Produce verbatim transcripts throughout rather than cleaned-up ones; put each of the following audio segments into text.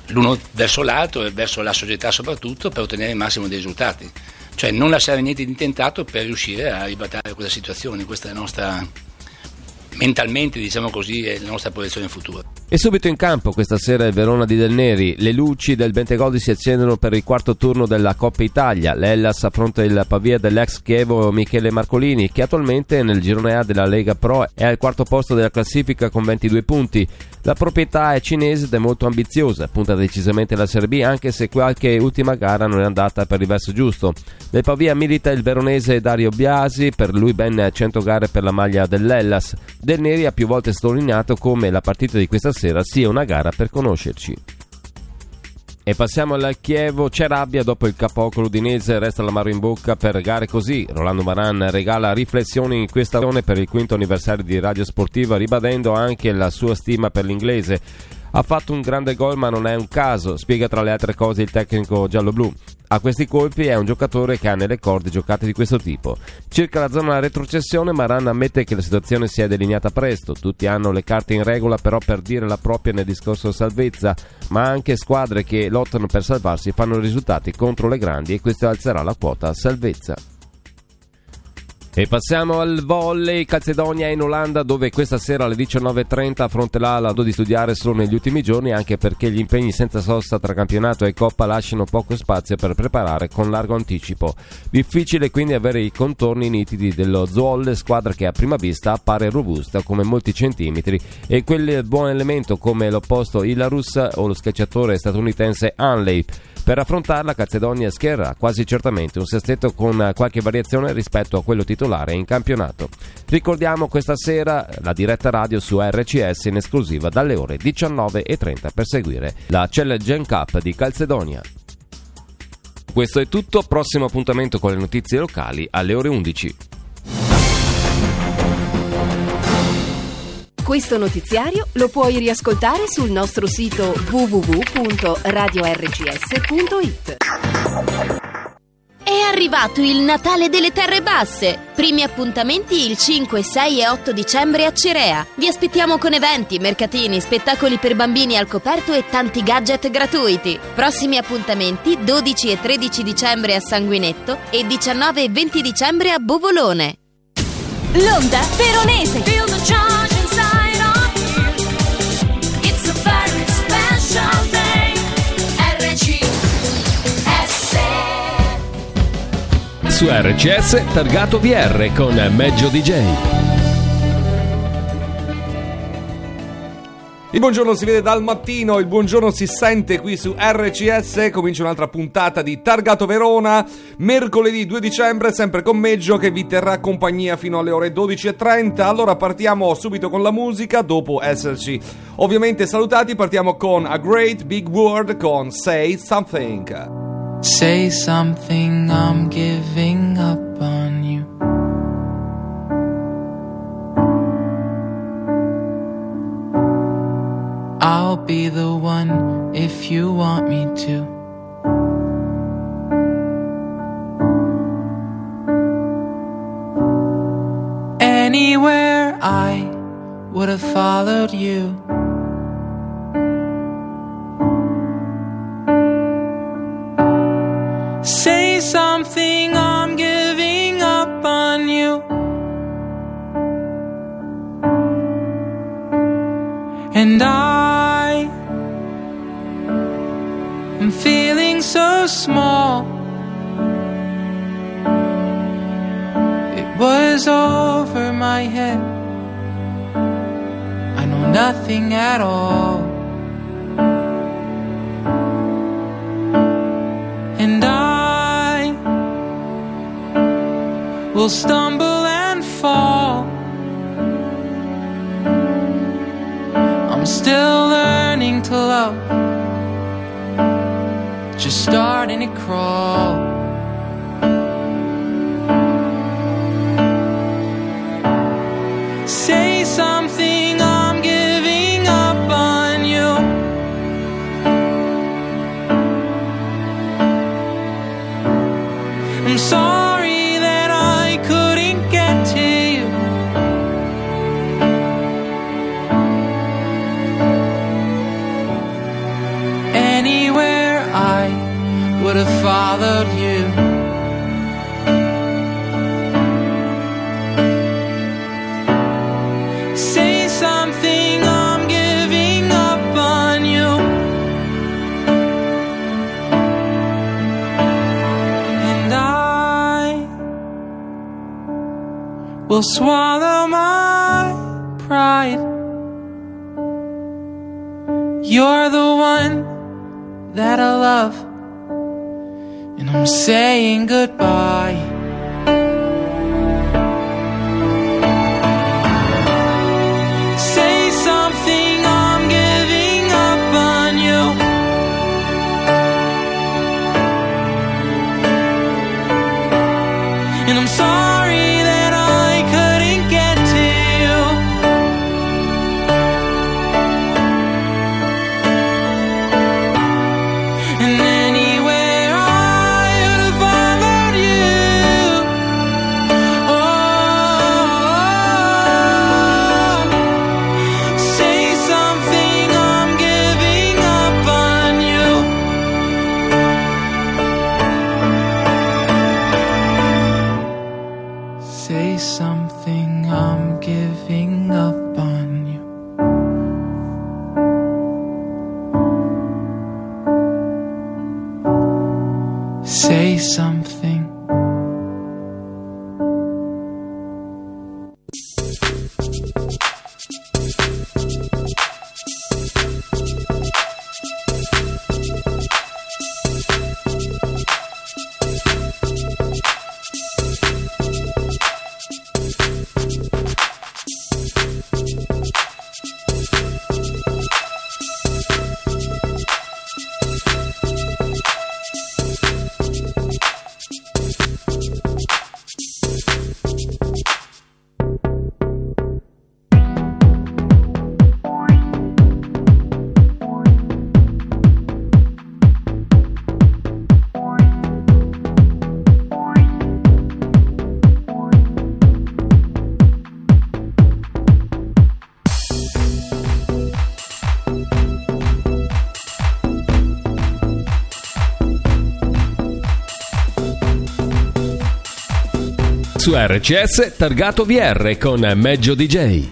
l'uno verso l'altro e verso la società soprattutto, per ottenere il massimo dei risultati, cioè non lasciare niente di intentato per riuscire a ribaltare questa situazione. Questa è la nostra, mentalmente diciamo così, è la nostra proiezione in futuro. E subito in campo questa sera il Verona di Del Neri. Le luci del Bentegodi si accendono per il quarto turno della Coppa Italia. L'Hellas affronta il Pavia dell'ex Chievo Michele Marcolini, che attualmente nel girone A della Lega Pro è al quarto posto della classifica con ventidue punti. La proprietà è cinese ed è molto ambiziosa, punta decisamente la Serie B, anche se qualche ultima gara non è andata per il verso giusto. Nel Pavia milita il veronese Dario Biasi, per lui ben cento gare per la maglia dell'Hellas. Del Neri ha più volte sottolineato come la partita di questa sera sia una gara per conoscerci. E passiamo al Chievo. C'è rabbia dopo il capocollo udinese, resta l'amaro in bocca per gare così. Rolando Maran regala riflessioni in questa stagione per il quinto anniversario di Radio Sportiva, ribadendo anche la sua stima per l'inglese. Ha fatto un grande gol ma non è un caso, spiega tra le altre cose il tecnico gialloblu. A questi colpi è un giocatore che ha nelle corde giocate di questo tipo. Circa la zona retrocessione, Maran ammette che la situazione si è delineata presto. Tutti hanno le carte in regola però per dire la propria nel discorso salvezza, ma anche squadre che lottano per salvarsi fanno risultati contro le grandi e questo alzerà la quota salvezza. E passiamo al volley. Calzedonia in Olanda, dove questa sera alle diciannove e trenta affronterà la do di studiare solo negli ultimi giorni, anche perché gli impegni senza sosta tra campionato e coppa lasciano poco spazio per preparare con largo anticipo. Difficile quindi avere i contorni nitidi dello Zwolle, squadra che a prima vista appare robusta come molti centimetri, e quel buon elemento come l'opposto Ilarus o lo schiacciatore statunitense Hanley. Per affrontarla Calzedonia schiererà quasi certamente un sestetto con qualche variazione rispetto a quello titolare in campionato. Ricordiamo questa sera la diretta radio su R C S in esclusiva dalle ore diciannove e trenta per seguire la Challenge Cup di Calzedonia. Questo è tutto, prossimo appuntamento con le notizie locali alle ore undici. Questo notiziario lo puoi riascoltare sul nostro sito w w w punto radio r c s punto i t. È arrivato il Natale delle Terre Basse. Primi appuntamenti il cinque, sei e otto dicembre a Cirea. Vi aspettiamo con eventi, mercatini, spettacoli per bambini al coperto e tanti gadget gratuiti. Prossimi appuntamenti dodici e tredici dicembre a Sanguinetto e diciannove e venti dicembre a Bovolone. L'Onda Veronese. Feel the charge inside of you. It's a very special day. R C S. Su R C S Targato V R con Meggio D J. Il buongiorno si vede dal mattino, il buongiorno si sente qui su R C S. Comincia un'altra puntata di Targato Verona, mercoledì due dicembre, sempre con Meggio che vi terrà compagnia fino alle ore dodici e trenta. Allora partiamo subito con la musica, dopo esserci ovviamente salutati. Partiamo con A Great Big Word con Say Something. Say something, I'm giving up on you. I'll be the one if you want me to. Anywhere I would have followed you. Say something, I'm giving up on you. And I am feeling so small. It was over my head. I know nothing at all. And I will stumble and fall. I'm still learning to love, just starting to crawl. Say something, I'm giving up on you. I'm sorry that I couldn't get to you. I would have followed you. Say something, I'm giving up on you. And I will swallow my pride. You're the one that I love, and I'm saying goodbye. Say something, I'm giving up on you. And I'm sorry that I couldn't get to you. And anywhere I would have followed you. Oh, say something, I'm giving up on you. Say something, I'm giving up on you. Say something. Su R C S targato V R con Meggio D J.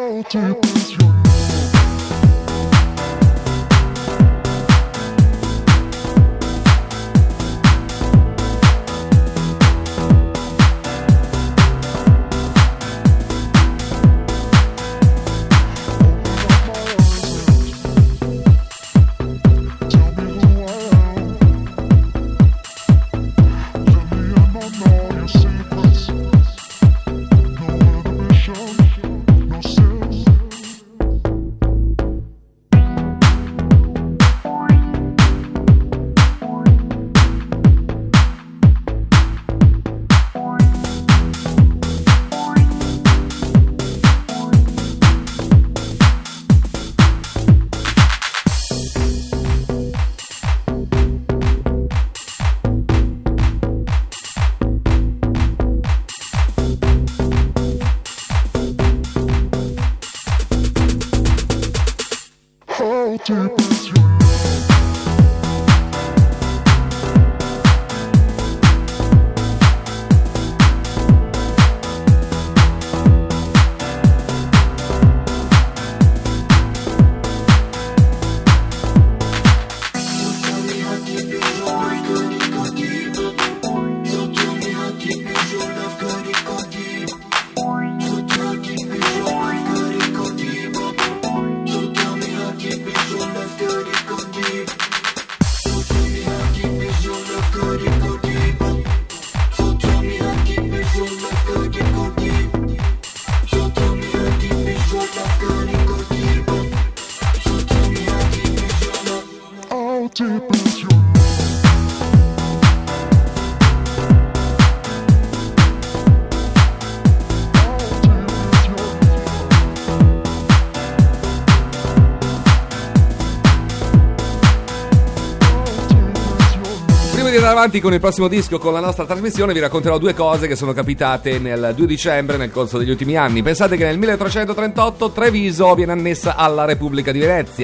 Avanti con il prossimo disco, con la nostra trasmissione, vi racconterò due cose che sono capitate nel due dicembre nel corso degli ultimi anni. Pensate che nel milletrecentotrentotto Treviso viene annessa alla Repubblica di Venezia.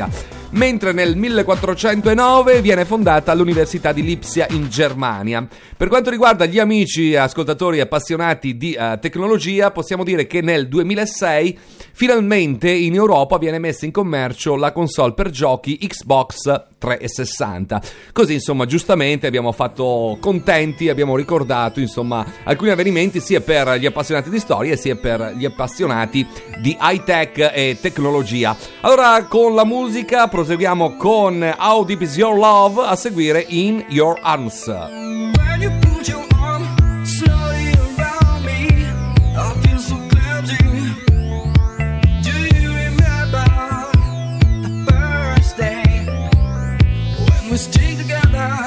mentre nel millequattrocentonove viene fondata l'Università di Lipsia in Germania. Per quanto riguarda gli amici ascoltatori appassionati di uh, tecnologia, possiamo dire che nel duemilasei finalmente in Europa viene messa in commercio la console per giochi Xbox trecentosessanta. Così, insomma, giustamente abbiamo fatto contenti, abbiamo ricordato, insomma, alcuni avvenimenti sia per gli appassionati di storia sia per gli appassionati di high tech e tecnologia. Allora, con la musica proseguiamo con How Deep Is Your Love, a seguire In Your Arms. When you put your arm slowly around me, I feel so cleansing. Do you remember the first day when we stayed together?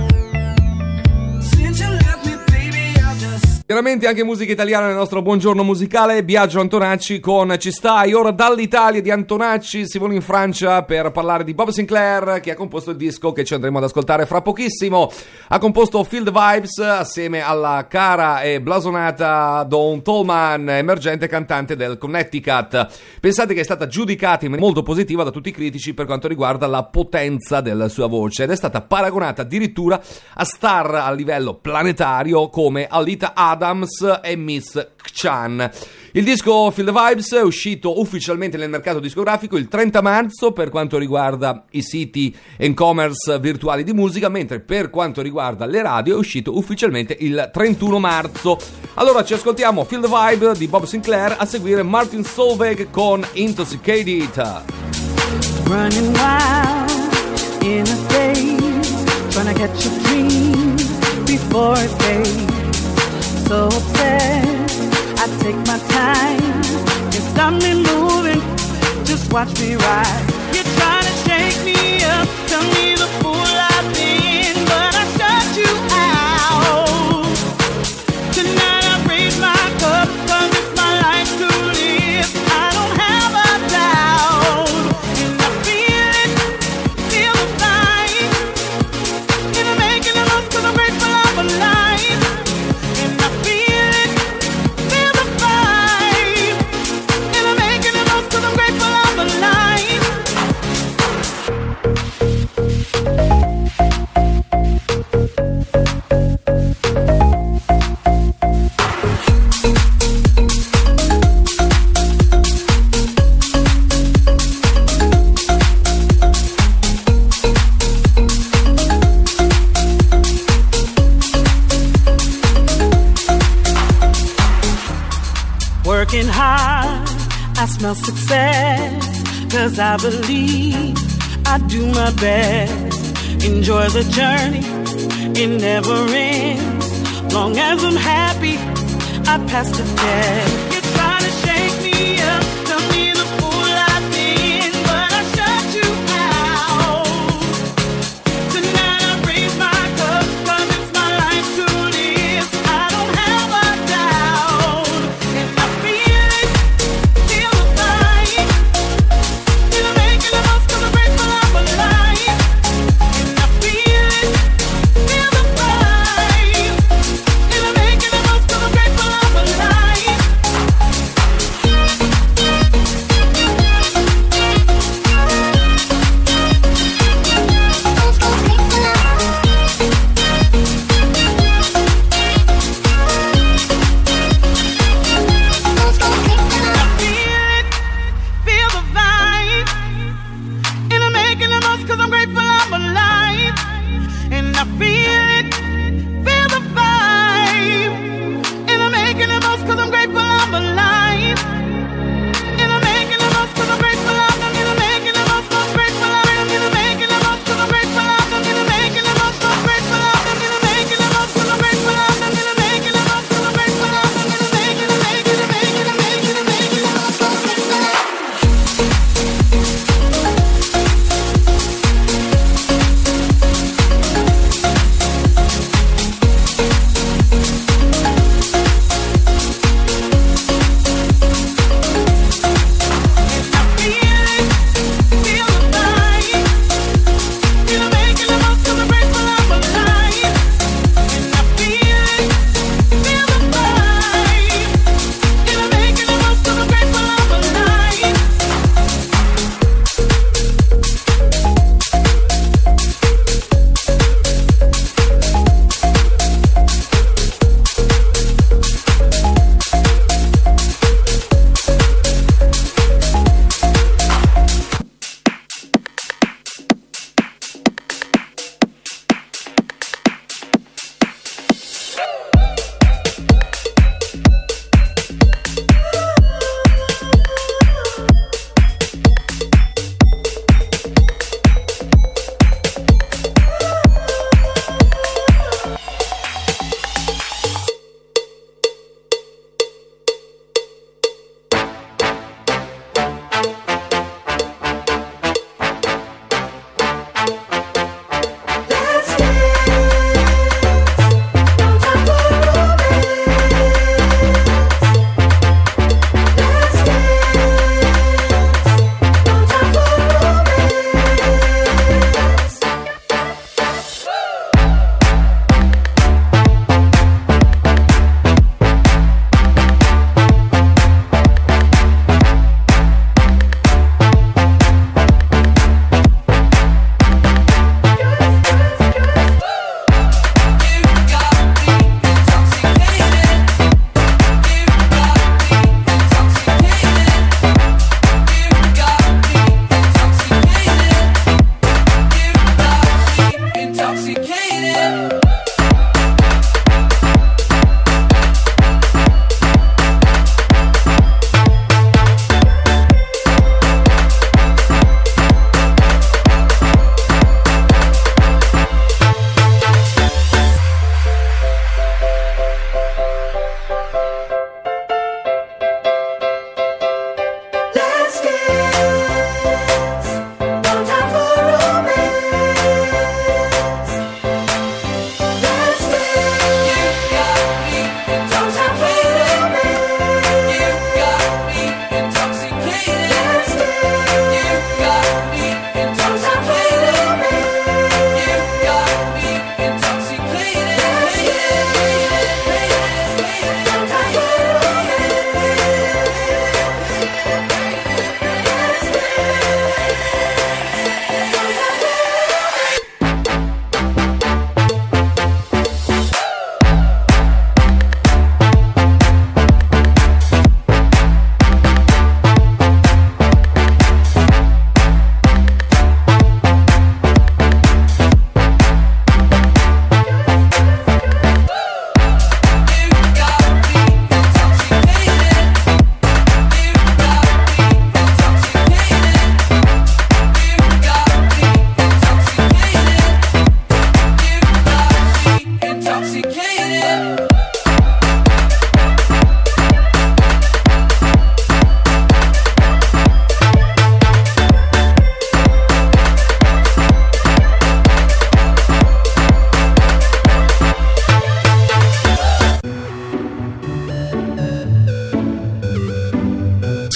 Since you left me, baby, I just... Chiaramente anche musica italiana nel nostro buongiorno musicale. Biagio Antonacci con Ci stai. Ora dall'Italia di Antonacci si vola in Francia per parlare di Bob Sinclair, che ha composto il disco che ci andremo ad ascoltare fra pochissimo. Ha composto Feel the Vibes assieme alla cara e blasonata Dawn Tallman, emergente cantante del Connecticut. Pensate che è stata giudicata in maniera molto positiva da tutti i critici per quanto riguarda la potenza della sua voce, ed è stata paragonata addirittura a star a livello planetario come Alita Adams e Miss Chan. Il disco Feel the Vibes è uscito ufficialmente nel mercato discografico il trenta marzo per quanto riguarda i siti e-commerce virtuali di musica, mentre per quanto riguarda le radio è uscito ufficialmente il trentuno marzo. Allora ci ascoltiamo Feel the Vibe di Bob Sinclair, a seguire Martin Solveig con Intoxicated. Running wild in a daze, trying to catch a dream before it fades. So obsessed, I take my time. You stop me moving, just watch me ride. You're trying to shake me up, tell me the fool I've been, but I shut you out. Tonight I raise my cup, cause it's my life to live. I don't have a doubt, and I feel it, feel the vibe. And I'm making the most cause I'm grateful I'm alive. Working hard, I smell success, cause I believe I do my best. Enjoy the journey, it never ends. Long as I'm happy, I pass the test. You're trying to shake me up, tell me the fool I've been, but I shut you out. Tonight I raise my cup, cause it's my life to live. I don't have a doubt, and I feel it, feel the vibe. And I'm making the most cause I'm grateful I'm alive. And I feel it, feel the vibe. And I'm making the most cause I'm grateful I'm alive.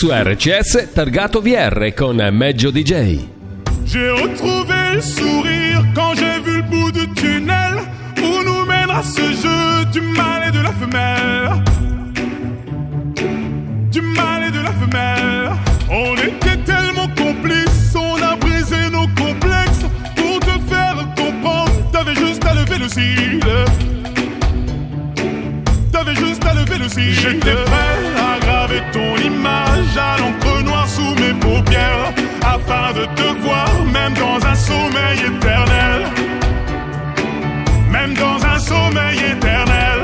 Su R C S Targato V R con Meggio D J. J'ai retrouvé le sourire quand j'ai vu le bout du tunnel où nous mènera ce jeu du mal et de la femelle. Du mal et de la femelle. On était tellement complices, on a brisé nos complexes. Pour te faire comprendre, t'avais juste à lever le cil. T'avais juste à lever le cil. J'étais prêt à graver ton image à l'encre noire sous mes paupières, afin de te voir même dans un sommeil éternel. Même dans un sommeil éternel.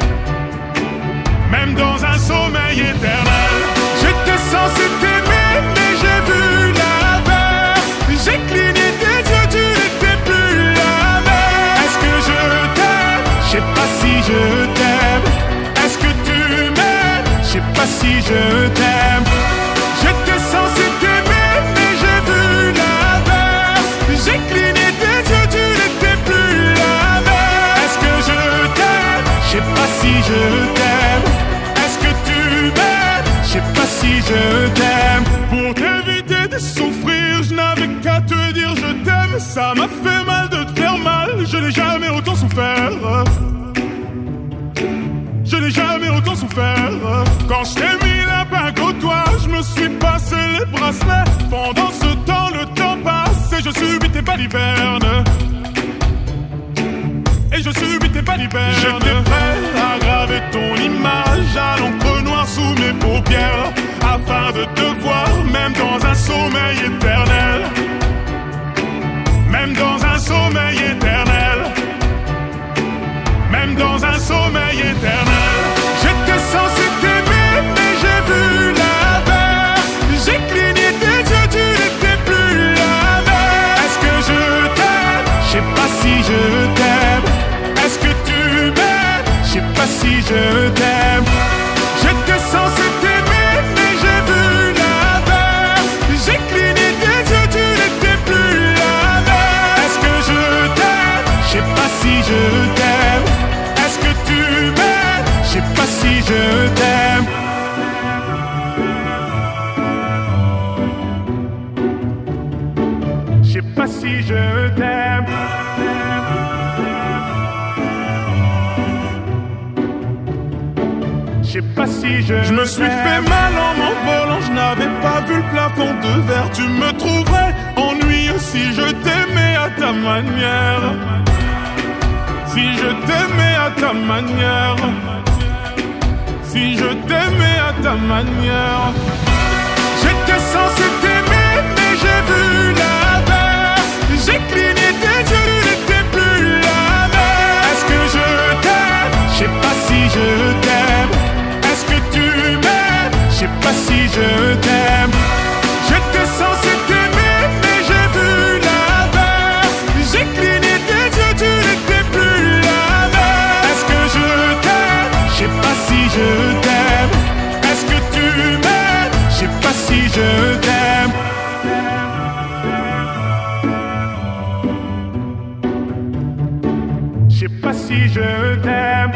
Même dans un sommeil éternel. J'étais censé t'aimer mais j'ai vu l'inverse. J'ai cligné tes yeux, tu n'étais plus la même. Est-ce que je t'aime? Je sais pas si je t'aime. Est-ce que tu m'aimes? Je sais pas si je t'aime. J'étais censé t'aimer mais j'ai vu l'inverse. J'ai cligné tes yeux, tu n'étais plus la même. Est-ce que je t'aime? Je sais pas si je t'aime. Est-ce que tu m'aimes? Je sais pas si je t'aime. Pour t'éviter de souffrir, je n'avais qu'à te dire je t'aime. Ça m'a fait mal de te faire mal, je n'ai jamais autant souffert. Je n'ai jamais autant souffert. Quand je t'ai mis la bague au doigt, je me suis passé les bracelets. Pendant ce temps, le temps passe et je subis tes balivernes. Et je subis tes balivernes. J'étais prêt à graver ton image à l'encre noire sous mes paupières, afin de te voir même dans un sommeil éternel. Même dans un sommeil éternel. Même dans un sommeil éternel. J'étais censé t'aimer mais j'ai vu l'inverse. J'ai cligné tes yeux, tu n'étais plus la même. Est-ce que je t'aime? Je sais pas si je t'aime. Est-ce que tu m'aimes? Je sais pas si je t'aime. J'étais censé t'aimer mais j'ai vu l'inverse. J'ai cligné tes yeux, tu n'étais plus la même. Est-ce que je t'aime? Je sais pas si je t'aime. Est-ce que tu m'aimes? Je sais pas si je t'aime. Je sais pas si je t'aime. Je sais pas si je Je me suis fait mal en m'envolant, je n'avais pas vu le plafond de verre. Tu me trouverais ennuyeux si je t'aimais à ta manière. Si je t'aimais à ta manière. Si je t'aimais à ta manière. J'étais censé t'aimer mais j'ai vu l'inverse. J'ai cligné tes yeux, tu n'étais plus la même. Est-ce que je t'aime? Je sais pas si je t'aime. Est-ce que tu m'aimes? Je sais pas si je t'aime. J'étais censé t'aimer mais j'ai vu l'inverse. J'ai cligné tes yeux, tu n'étais plus la même. Est-ce que je t'aime? Je sais pas si je t'aime. Est-ce que tu m'aimes? Je sais pas si je t'aime. Je sais pas si je t'aime.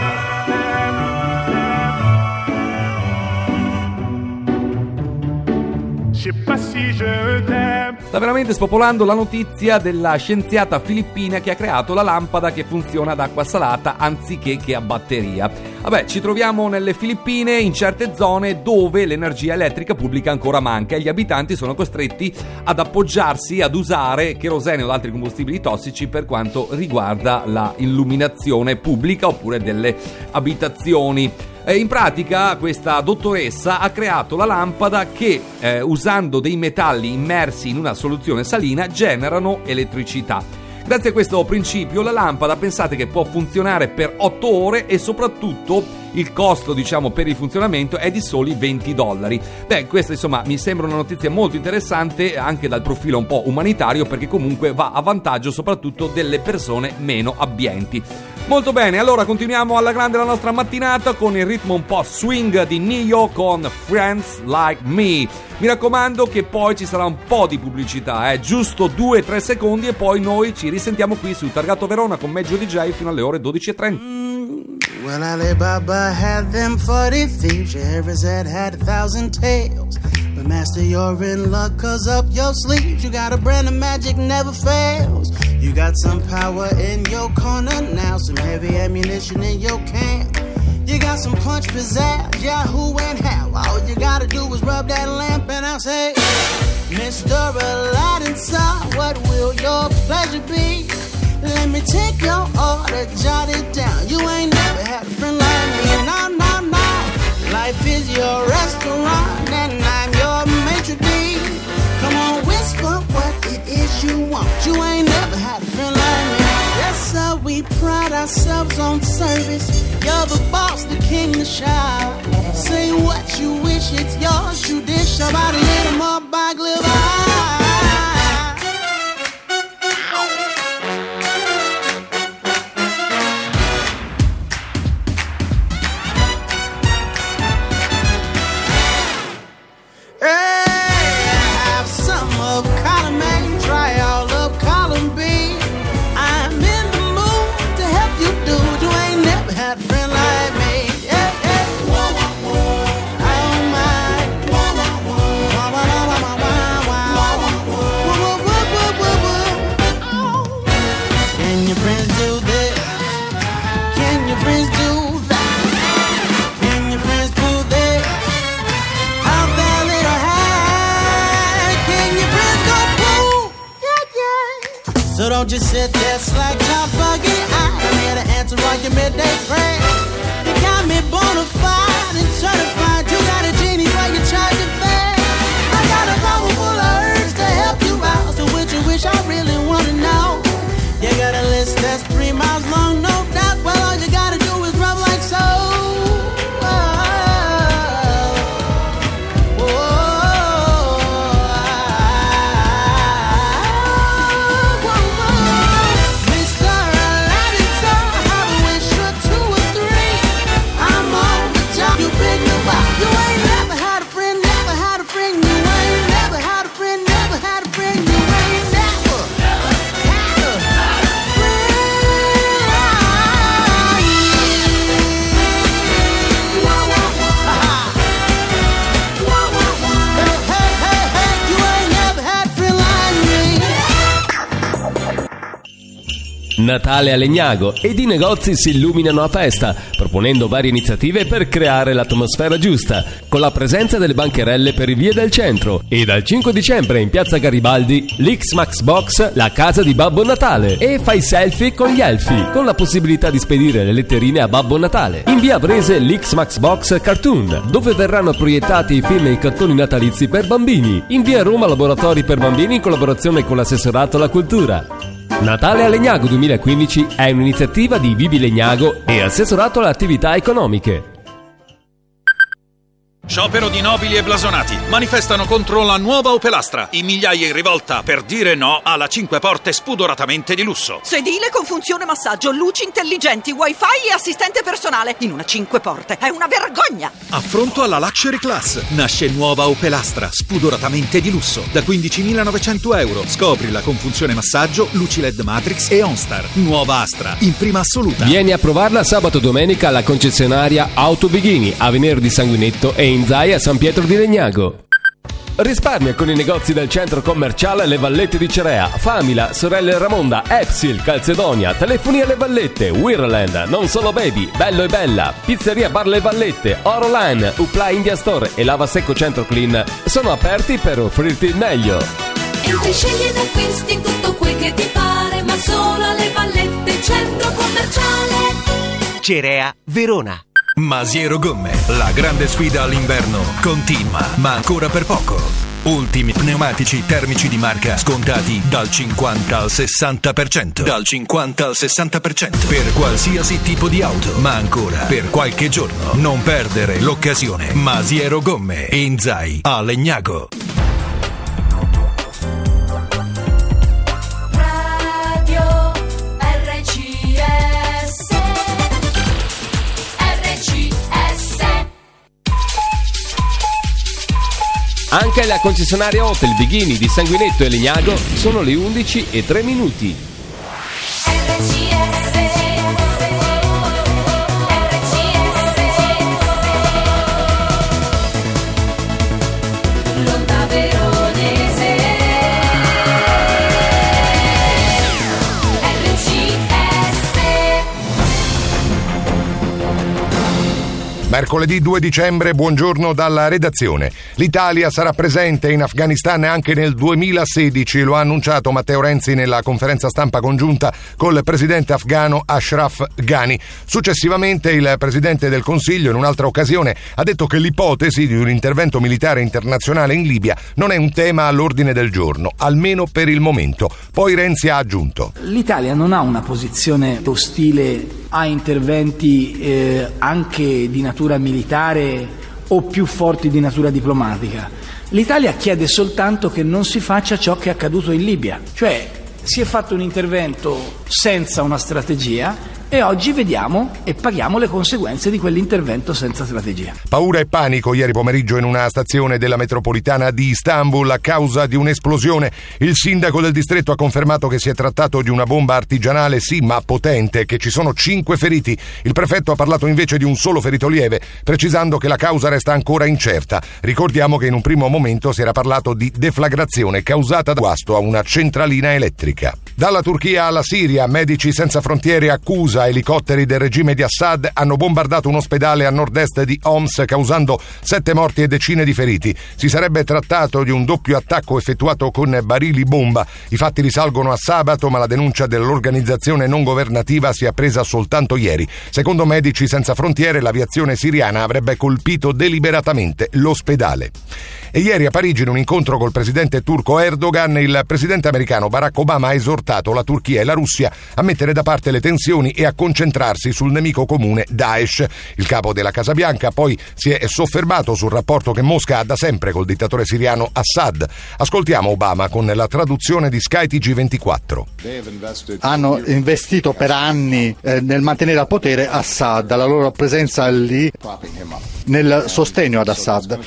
Je sais pas si je t'aime. Sta veramente spopolando la notizia della scienziata filippina che ha creato la lampada che funziona ad acqua salata anziché che a batteria. Vabbè, ci troviamo nelle Filippine, in certe zone dove l'energia elettrica pubblica ancora manca e gli abitanti sono costretti ad appoggiarsi, ad usare kerosene o altri combustibili tossici per quanto riguarda la illuminazione pubblica oppure delle abitazioni. In pratica questa dottoressa ha creato la lampada che eh, usando dei metalli immersi in una soluzione salina generano elettricità. Grazie a questo principio la lampada, pensate che può funzionare per otto ore e soprattutto il costo, diciamo, per il funzionamento è di soli venti dollari. Beh, questa insomma mi sembra una notizia molto interessante anche dal profilo un po' umanitario, perché comunque va a vantaggio soprattutto delle persone meno abbienti. Molto bene, allora continuiamo alla grande la nostra mattinata con il ritmo un po' swing di Nio con Friends Like Me. Mi raccomando che poi ci sarà un po' di pubblicità, eh? Giusto due tre secondi e poi noi ci risentiamo qui su Targato Verona con Meggio D J fino alle ore dodici e trenta. Well, Ali Baba had them forty thieves, Scheherazade had a thousand tales, But master, you're in luck, cause up your sleeves you got a brand of magic never fails. You got some power in your corner now, some heavy ammunition in your camp. You got some punch, pizzazz, yeah, who and how. All you gotta do is rub that lamp and I'll say, Mister Aladdin, sir, what will your pleasure be? Let me take your order, jot it down. You ain't never had a friend like me, no, no, no. Life is your restaurant and I'm your maitre d'. Come on, whisper what it is you want. You ain't never had a friend like me. Yes, sir, we pride ourselves on service. You're the boss, the king, the shower. Say what you wish, it's yours. You dish about a little more by glitter. So don't just sit there slack top buggy. I'm here to answer all your midday prayers. You got me bona fide and certified. You got a genie for your charge of fare. I got a bottle full of herbs to help you out. So which you wish I really wanna know. You got a list that's three miles long, no doubt. Well, all you gotta do is rub like so. Natale a Legnago ed i negozi si illuminano a festa, proponendo varie iniziative per creare l'atmosfera giusta, con la presenza delle bancherelle per i vie del centro e dal cinque dicembre in piazza Garibaldi l'X-Max Box, la casa di Babbo Natale, e fai selfie con gli elfi, con la possibilità di spedire le letterine a Babbo Natale. In via Brese l'X-Max Box Cartoon, dove verranno proiettati i film e i cartoni natalizi per bambini. In via Roma laboratori per bambini in collaborazione con l'assessorato alla cultura. Natale a Legnago duemilaquindici è un'iniziativa di Vivi Legnago e assessorato alle attività economiche. Sciopero di nobili e blasonati manifestano contro la nuova Opel Astra. In migliaia in rivolta per dire no alla cinque porte spudoratamente di lusso. Sedile con funzione massaggio, luci intelligenti, wifi e assistente personale in una cinque porte. È una vergogna! Affronto alla Luxury Class. Nasce nuova Opel Astra, spudoratamente di lusso, da quindicimilanovecento euro. Scoprila con funzione massaggio, luci L E D Matrix e OnStar. Nuova Astra, in prima assoluta. Vieni a provarla sabato e domenica alla concessionaria Auto Bighini, a Venere di Sanguinetto e in Zai a San Pietro di Legnago. Risparmia con i negozi del centro commerciale Le Vallette di Cerea, Famila, Sorelle Ramonda, Epsil, Calzedonia, Telefonia Le Vallette, Wirland, Non Solo Baby, Bello e Bella, Pizzeria Bar Le Vallette, Oroline, Upla India Store e Lava Secco Centro Clean sono aperti per offrirti il meglio. Entri, scegli ed acquisti tutto quel che ti pare, ma solo alle Vallette, centro commerciale Cerea, Verona. Masiero Gomme, la grande sfida all'inverno continua, ma ancora per poco. Ultimi pneumatici termici di marca scontati dal cinquanta al sessanta per cento. Dal cinquanta al sessanta per cento per qualsiasi tipo di auto, ma ancora per qualche giorno. Non perdere l'occasione. Masiero Gomme in Zai a Legnago. Anche alla concessionaria Opel Bighini di Sanguinetto e Legnago sono le undici e tre minuti. Lo Mercoledì due dicembre, buongiorno dalla redazione. L'Italia sarà presente in Afghanistan anche nel duemilasedici, lo ha annunciato Matteo Renzi nella conferenza stampa congiunta col presidente afghano Ashraf Ghani. Successivamente il presidente del Consiglio, in un'altra occasione, ha detto che l'ipotesi di un intervento militare internazionale in Libia non è un tema all'ordine del giorno, almeno per il momento. Poi Renzi ha aggiunto: l'Italia non ha una posizione ostile a interventi eh, anche di natura militare o più forti di natura diplomatica. L'Italia chiede soltanto che non si faccia ciò che è accaduto in Libia, cioè si è fatto un intervento senza una strategia e oggi vediamo e paghiamo le conseguenze di quell'intervento senza strategia. Paura e panico ieri pomeriggio in una stazione della metropolitana di Istanbul a causa di un'esplosione. Il sindaco del distretto ha confermato che si è trattato di una bomba artigianale, sì, ma potente, che ci sono cinque feriti. Il prefetto ha parlato invece di un solo ferito lieve, precisando che la causa resta ancora incerta. Ricordiamo che in un primo momento si era parlato di deflagrazione causata da guasto a una centralina elettrica. Dalla Turchia alla Siria, Medici Senza Frontiere accusa elicotteri del regime di Assad hanno bombardato un ospedale a nord-est di Homs, causando sette morti e decine di feriti. Si sarebbe trattato di un doppio attacco effettuato con barili bomba. I fatti risalgono a sabato, ma la denuncia dell'organizzazione non governativa si è presa soltanto ieri. Secondo Medici Senza Frontiere, l'aviazione siriana avrebbe colpito deliberatamente l'ospedale. E ieri a Parigi, in un incontro col presidente turco Erdogan, il presidente americano Barack Obama ha esortato la Turchia e la Russia a mettere da parte le tensioni e a concentrarsi sul nemico comune Daesh. Il capo della Casa Bianca poi si è soffermato sul rapporto che Mosca ha da sempre col dittatore siriano Assad. Ascoltiamo Obama con la traduzione di Sky T G ventiquattro. Hanno investito per anni eh, nel mantenere al potere Assad, la loro presenza lì nel sostegno ad Assad.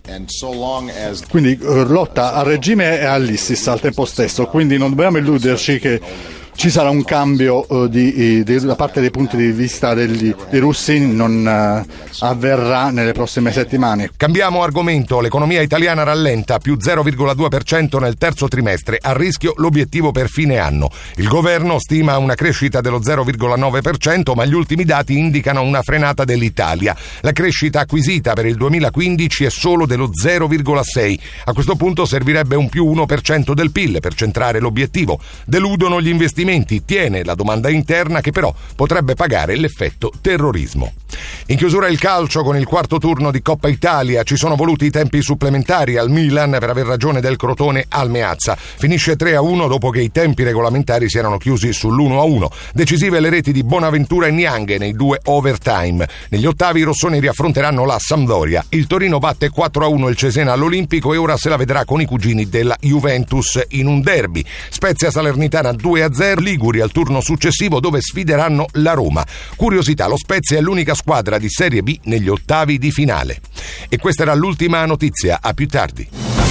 Quindi eh, lotta al regime e all'ISIS al tempo stesso, quindi non dobbiamo illuderci che ci sarà un cambio uh, di, di, da parte dei punti di vista degli, dei russi, non uh, avverrà nelle prossime settimane. Cambiamo argomento, l'economia italiana rallenta, più zero virgola due per cento nel terzo trimestre, a rischio l'obiettivo per fine anno. Il governo stima una crescita dello zero virgola nove per cento, ma gli ultimi dati indicano una frenata dell'Italia. La crescita acquisita per il duemilaquindici è solo dello zero virgola sei. A questo punto servirebbe un più uno per cento del P I L per centrare l'obiettivo. Deludono gli investimenti. Tiene la domanda interna che però potrebbe pagare l'effetto terrorismo. In chiusura il calcio con il quarto turno di Coppa Italia. Ci sono voluti i tempi supplementari al Milan per aver ragione del Crotone al Meazza. Finisce tre a uno dopo che i tempi regolamentari si erano chiusi sull'uno a uno. Decisive le reti di Bonaventura e Nianghe nei due overtime. Negli ottavi i rossoneri affronteranno la Sampdoria. Il Torino batte quattro a uno il Cesena all'Olimpico e ora se la vedrà con i cugini della Juventus in un derby. Spezia Salernitana due a zero. Liguri al turno successivo dove sfideranno la Roma. Curiosità, lo Spezia è l'unica squadra di Serie B negli ottavi di finale. E questa era l'ultima notizia, a più tardi.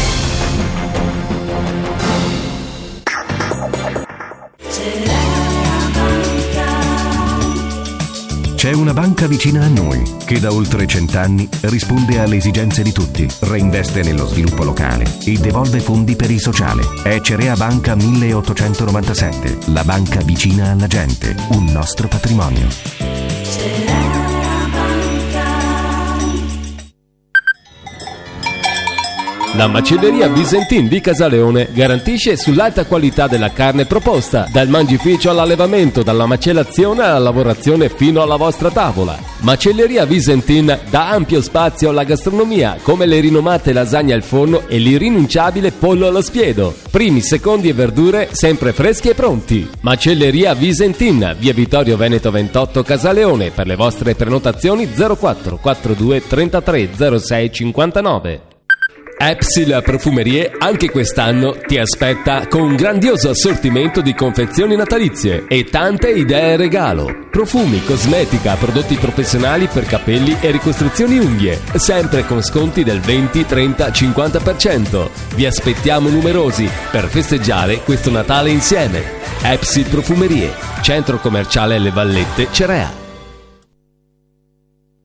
C'è una banca vicina a noi che da oltre cent'anni risponde alle esigenze di tutti, reinveste nello sviluppo locale e devolve fondi per il sociale. È Cerea Banca milleottocentonovantasette, la banca vicina alla gente, un nostro patrimonio. La macelleria Visentin di Casaleone garantisce sull'alta qualità della carne proposta, dal mangificio all'allevamento, dalla macellazione alla lavorazione fino alla vostra tavola. Macelleria Visentin dà ampio spazio alla gastronomia, come le rinomate lasagne al forno e l'irrinunciabile pollo allo spiedo. Primi, secondi e verdure sempre freschi e pronti. Macelleria Visentin, via Vittorio Veneto ventotto Casaleone. Per le vostre prenotazioni zero quattro quarantadue trentatré zero sei cinquantanove. Epsil Profumerie anche quest'anno ti aspetta con un grandioso assortimento di confezioni natalizie e tante idee regalo. Profumi, cosmetica, prodotti professionali per capelli e ricostruzioni unghie, sempre con sconti del venti, trenta, cinquanta per cento. Vi aspettiamo numerosi per festeggiare questo Natale insieme. Epsil Profumerie, centro commerciale Le Vallette, Cerea.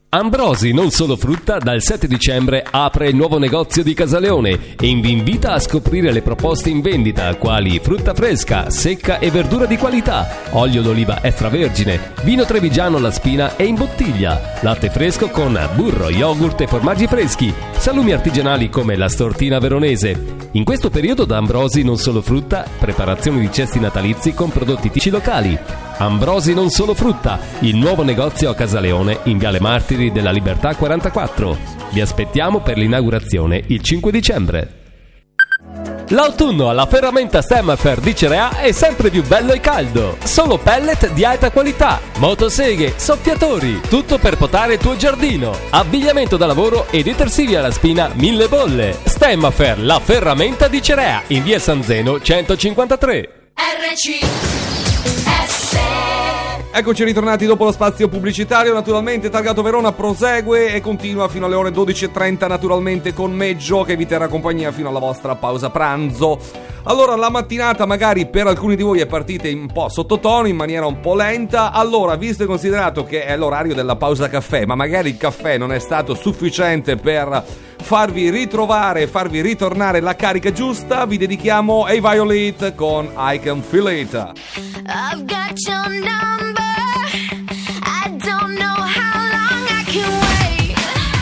Ambrosi non solo frutta dal sette dicembre apre il nuovo negozio di Casaleone e vi invita a scoprire le proposte in vendita quali frutta fresca, secca e verdura di qualità, olio d'oliva extravergine, vino trevigiano alla spina e in bottiglia, latte fresco con burro, yogurt e formaggi freschi, salumi artigianali come la stortina veronese. In questo periodo da Ambrosi non solo frutta, preparazioni di cesti natalizi con prodotti tipici locali. Ambrosi non solo frutta, il nuovo negozio a Casaleone in Viale Martiri della Libertà quarantaquattro. Vi aspettiamo per l'inaugurazione il cinque dicembre. L'autunno alla ferramenta Stemmafer di Cerea è sempre più bello e caldo. Solo pellet di alta qualità, motoseghe, soffiatori, tutto per potare il tuo giardino. Abbigliamento da lavoro e detersivi alla spina mille bolle. Stemmafer, la ferramenta di Cerea, in via San Zeno centocinquantatré. R C S. Eccoci ritornati dopo lo spazio pubblicitario. Naturalmente Targato Verona prosegue e continua fino alle ore dodici e trenta, naturalmente con Meggio, che vi terrà compagnia fino alla vostra pausa pranzo. Allora, la mattinata magari per alcuni di voi è partita un po' sottotono, in maniera un po' lenta. Allora, visto e considerato che è l'orario della pausa caffè, ma magari il caffè non è stato sufficiente per farvi ritrovare e farvi ritornare la carica giusta, vi dedichiamo A Violet con I Can Feel It. I've got your number. I don't know how long I can wait.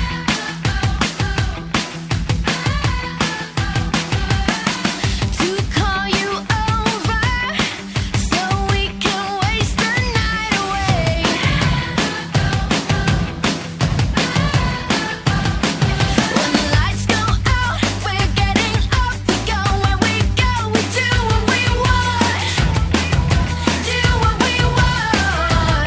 To call you over so we can waste the night away. When the lights go out, we're getting up. We go where we go. We do what we want. Do what we want.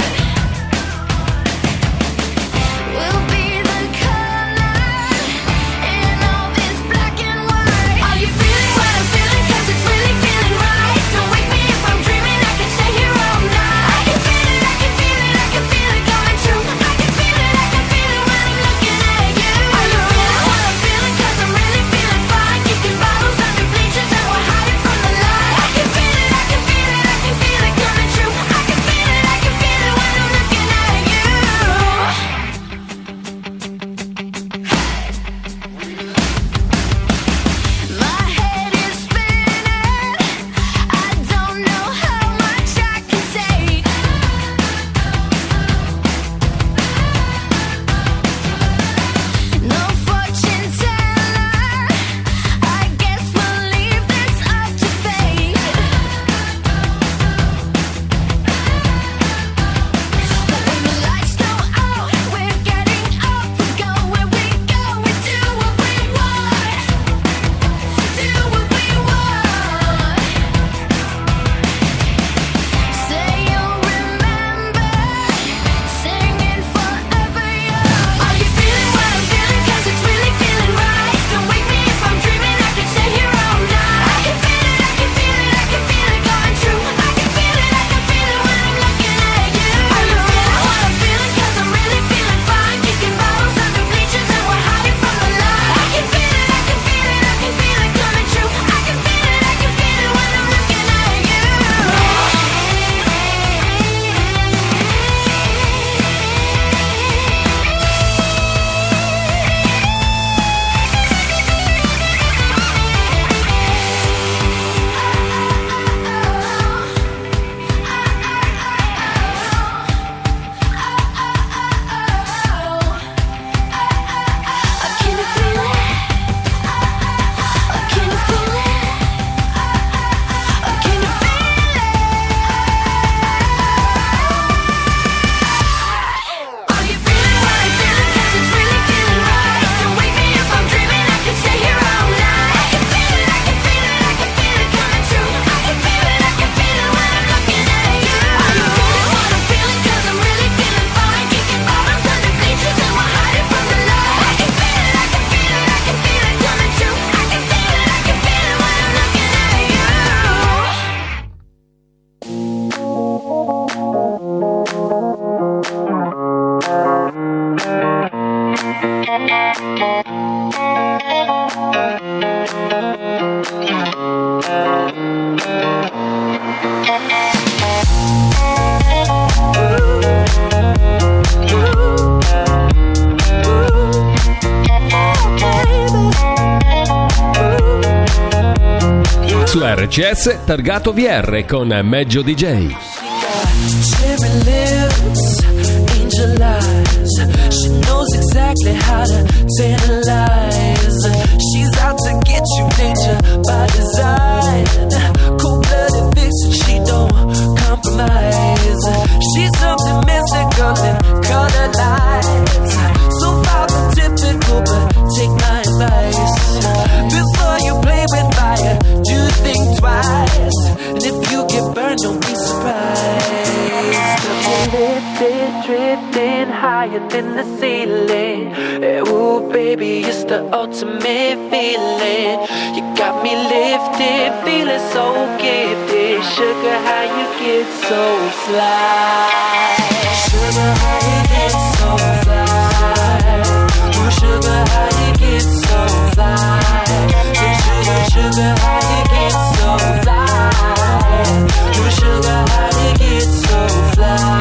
R C S targato V R con Meggio D J. Cherry lips, angel eyes. She knows exactly how to tantalize. She's out to get you, danger by design. Cold-blooded vixen, she don't compromise. She's something mystical in color lights. So far from typical, but take my advice. Before you play with fire, do think twice. And if you get burned, don't be surprised. Lifted, drifting higher than the ceiling. Ooh, baby, it's the ultimate feeling. You got me lifted, feeling so gifted. Sugar, how you get so fly? Sugar, how you get so fly? Ooh, sugar, how you get so fly? Sugar, sugar, how you get so fly? Ooh, sugar, how you get so fly?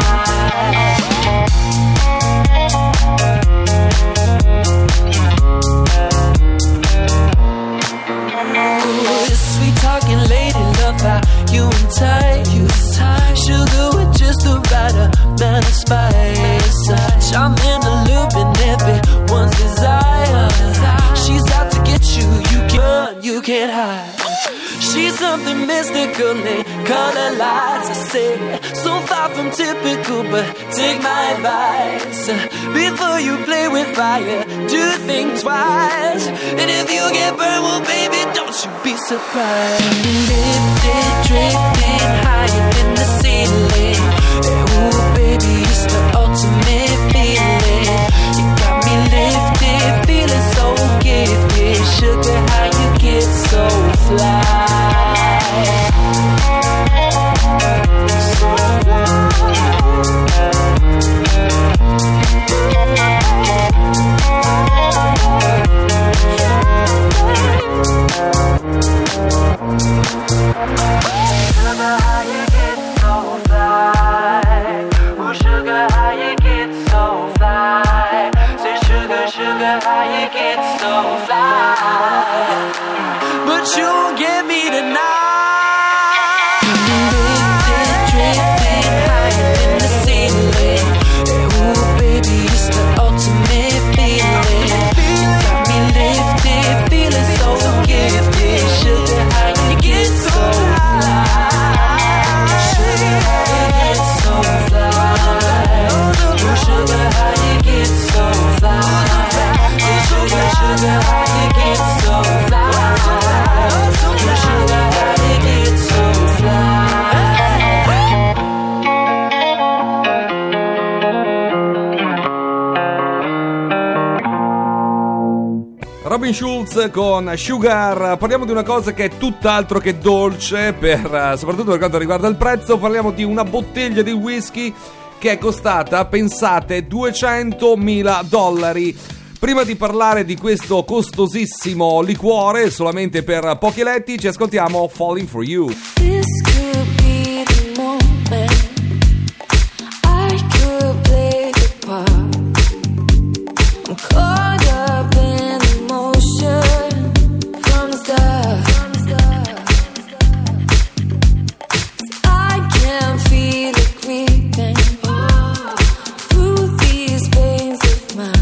Ooh, sweet talking lady, love how you and tight, you tight. Sugar with just the right amount of spice. Charming, alluming everyone's desire. She's out to get you, you can't, you can't hide. She's something mystical in color lights. I say, so far from typical, but take my advice. Before you play with fire, do think twice. And if you get burned, well, baby, don't you be surprised. Lifted, drifting higher than the ceiling. Ooh, baby, it's the ultimate feeling. You got me lifted, feeling so gifted. Sugar, how you get so fly? But you won't get me tonight. Lifted, drifting higher than the ceiling. Ooh, baby, it's the ultimate feeling. You got me lifted, feeling so gifted. Sugar, how you get so fly? Sugar, how you get so fly? Ooh, sugar, how you get so fly? Sugar, sugar, how you get so fly? Robin Schulz con Sugar. Parliamo di una cosa che è tutt'altro che dolce, per, soprattutto per quanto riguarda il prezzo. Parliamo di una bottiglia di whisky che è costata, pensate, duecentomila dollari. Prima di parlare di questo costosissimo liquore, solamente per pochi eletti, ci ascoltiamo Falling For You. This could be the moment I could play the part. I'm caught up in emotion from the start. I can feel it creeping through these veins of mine.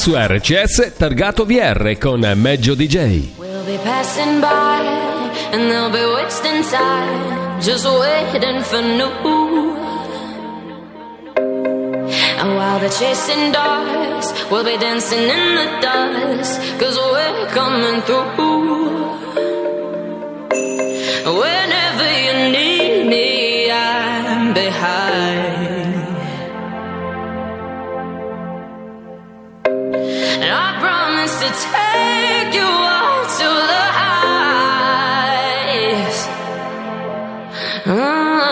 Su R C S Targato V R con Meggio D J. We'll be passing by and they'll be wasting time just waiting for new. And while they're chasing dogs, we'll be dancing in the dust, cause we're coming through. Whenever you need me, I'm behind. And I promise to take you out to the heights. Mm.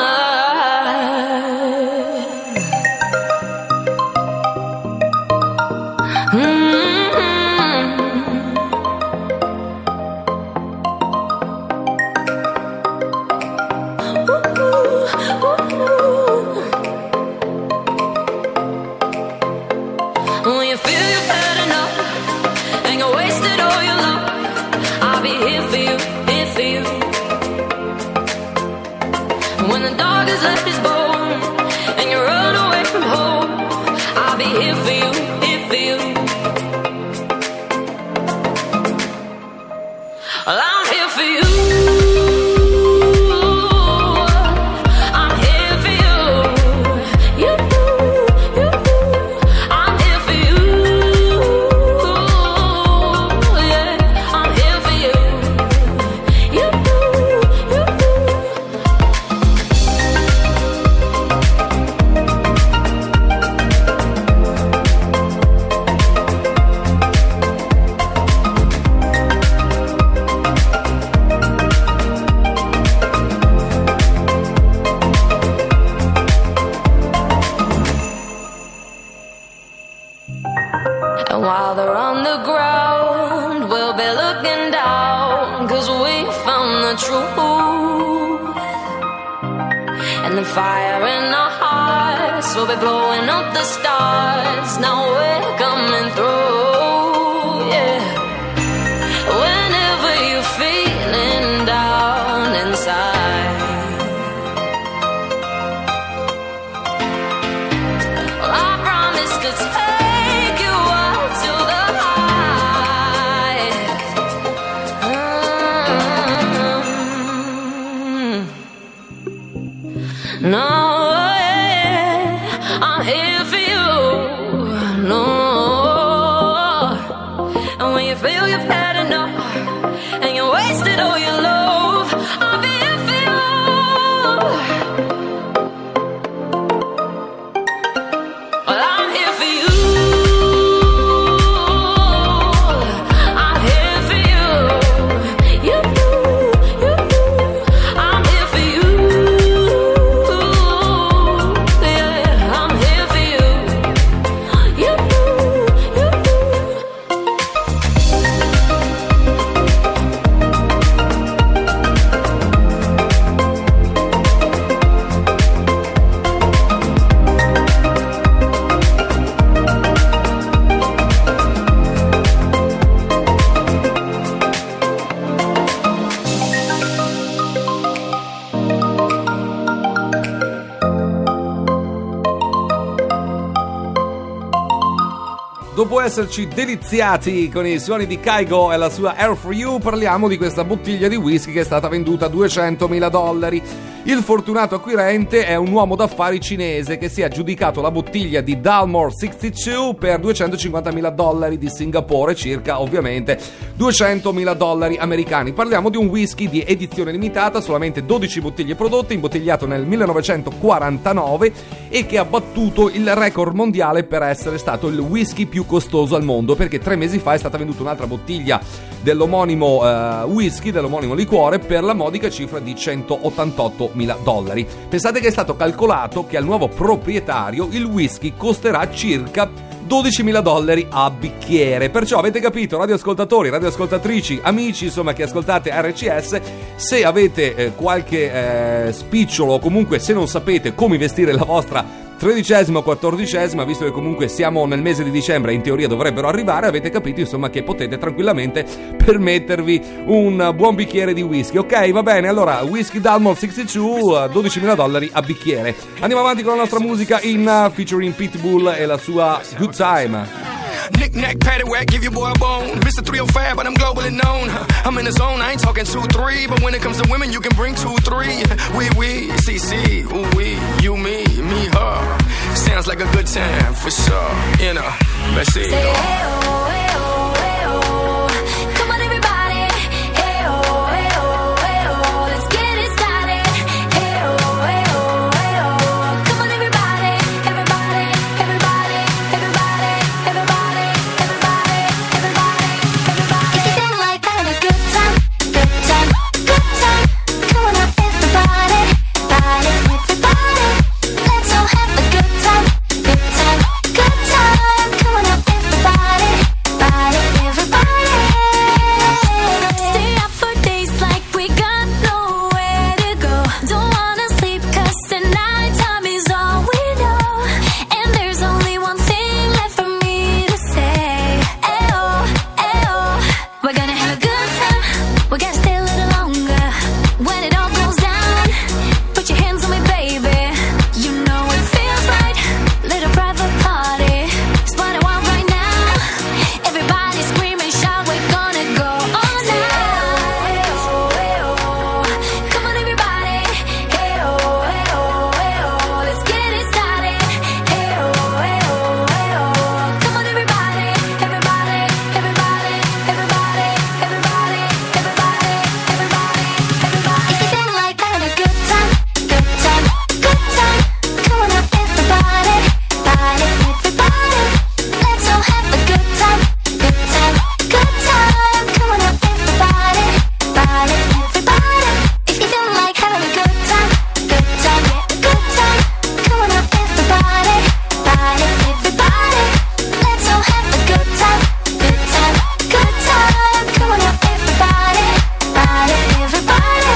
Fire in our hearts, we'll be blowing up the stars. Now we're coming through, yeah. Whenever you're feeling down inside, well, I promise to take you out to the heights. Mm. No. Dopo esserci deliziati con i suoni di Kygo e la sua Air for You, parliamo di questa bottiglia di whisky che è stata venduta a duecentomila dollari. Il fortunato acquirente è un uomo d'affari cinese che si è aggiudicato la bottiglia di Dalmore sessantadue per duecentocinquantamila dollari di Singapore, circa ovviamente duecentomila dollari americani. Parliamo di un whisky di edizione limitata, solamente dodici bottiglie prodotte, imbottigliato nel millenovecentoquarantanove e che ha battuto il record mondiale per essere stato il whisky più costoso al mondo, perché tre mesi fa è stata venduta un'altra bottiglia dell'omonimo uh, whisky, dell'omonimo liquore, per la modica cifra di centottantottomila dollari. Pensate che è stato calcolato che al nuovo proprietario il whisky costerà circa dodicimila dollari a bicchiere. Perciò avete capito, radioascoltatori, radioascoltatrici, amici insomma che ascoltate R C S, se avete eh, qualche eh, spicciolo o comunque se non sapete come vestire la vostra tredicesima o quattordicesima, visto che comunque siamo nel mese di dicembre e in teoria dovrebbero arrivare, avete capito insomma che potete tranquillamente permettervi un buon bicchiere di whisky. Ok, va bene, allora whisky Dalmore sessantadue, dodicimila dollari a bicchiere. Andiamo avanti con la nostra musica in uh, featuring Pitbull e la sua Good Time. Knick-knack, paddywhack, give your boy a bone. Mister three oh five, but I'm globally known. I'm in the zone, I ain't talking two three, but when it comes to women, you can bring two three. We, we, C, C, ooh, we, you, me, me, her. Sounds like a good time, for sure. You know, let's see. Say, hey, oh, hey, oh, hey, oh. Come on, everybody. Hey, oh, hey, oh, hey, oh. Let's get it started. Hey, oh, hey, oh, hey, oh. Come on, everybody. Everybody, everybody, everybody, everybody, everybody, everybody, everybody. If you feel like having a good time, good time, good time. Come on up, everybody. Body, everybody. Let's all have a good time, good time, good time. Come on up, everybody. Body, everybody. Stay up for days like we got nowhere to go. Don't wanna sleep 'cause the nighttime is all we know. And there's only one thing left for me to say. Ayo, ayo. We're gonna have a good time. We gotta stay a little longer. When it all goes down, put your hands on me, baby. You know it feels right. Little private party. It's what I want right now. Everybody scream and shout. We're gonna go all night. Come on, everybody. Hey, oh, hey, oh, hey, oh. Let's get it started. Hey, oh, hey, oh, hey, oh. Come on, everybody. Everybody, everybody, everybody, everybody, everybody, everybody, everybody. If you feel like having a good time, good time, good time. Come on up, everybody. Body, everybody. Let's all have a good time, good time, good time. Come on up, everybody. Body, everybody. If you feel like having a good time, good time, good time. Come on up, everybody. Body, everybody. Let's all have a good time, good time, good time. Come on up, everybody. Body, everybody.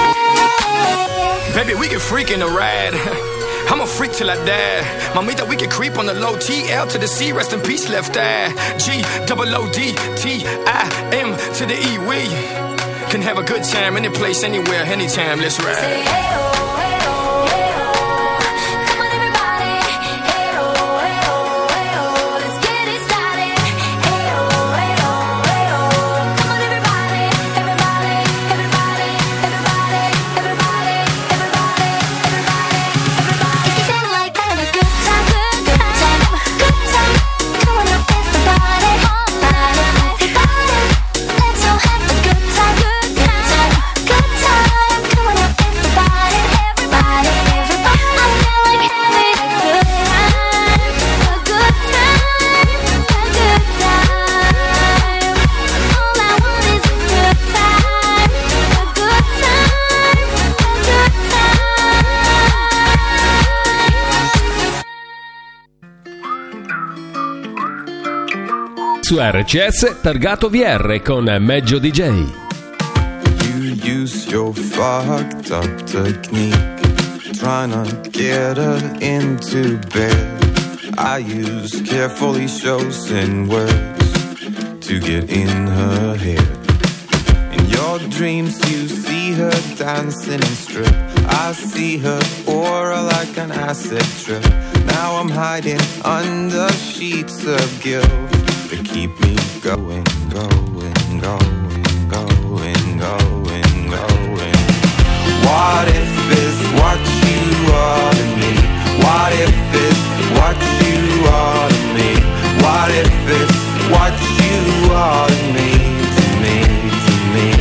Baby, we can freak in the ride. I'm a freak till I die. Mamita, we can creep on the low. T L to the C, rest in peace, left eye. G, double O D, T, I, M to the E. We can have a good time, any place, anywhere, anytime. Let's ride. Say, hey, oh, hey, oh, hey, oh. Come on, everybody. Hey, oh, hey, oh, hey, oh. Let's get it started. Hey, oh, hey, oh, hey, oh. Come on, everybody. Everybody, everybody, everybody, everybody, everybody, everybody, everybody. If you feel like having a good time, good time, good time. Come on up, everybody. Body, everybody. Let's all have a good time, good time, good time. Come on up, everybody. Everybody, everybody. I feel like having a good time, a good time, a good time. All I want is a good time, a good time, a good time. Su R C S Targato V R con Meggio D J. You use your fucked up technique, trying to get her into bed. I use carefully chosen words to get in her head. In your dreams you see her dancing and strip. I see her aura like an acid trip. Now I'm hiding under sheets of guilt that keep me going, going, going, going, going, going. What if it's what you are to me? What if it's what you are to me? What if it's what you are to me, to me, to me,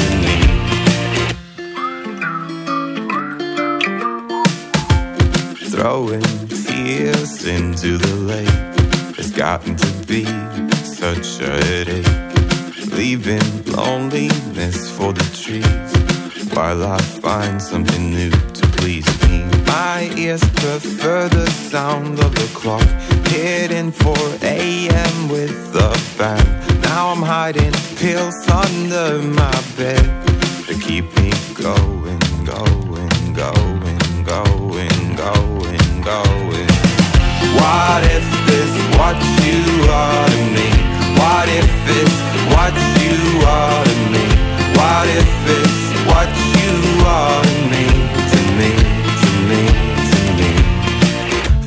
to me? Throwing tears into the lake has gotten to be such a headache, leaving loneliness for the trees while I find something new to please me. My ears prefer the sound of the clock hitting four a.m. with a bang. Now I'm hiding pills under my bed to keep me going, going, going, going, going, going. What if this what you are to me? What if it's what you are to me? What if it's what you are to me, to me, to me, to me? Flash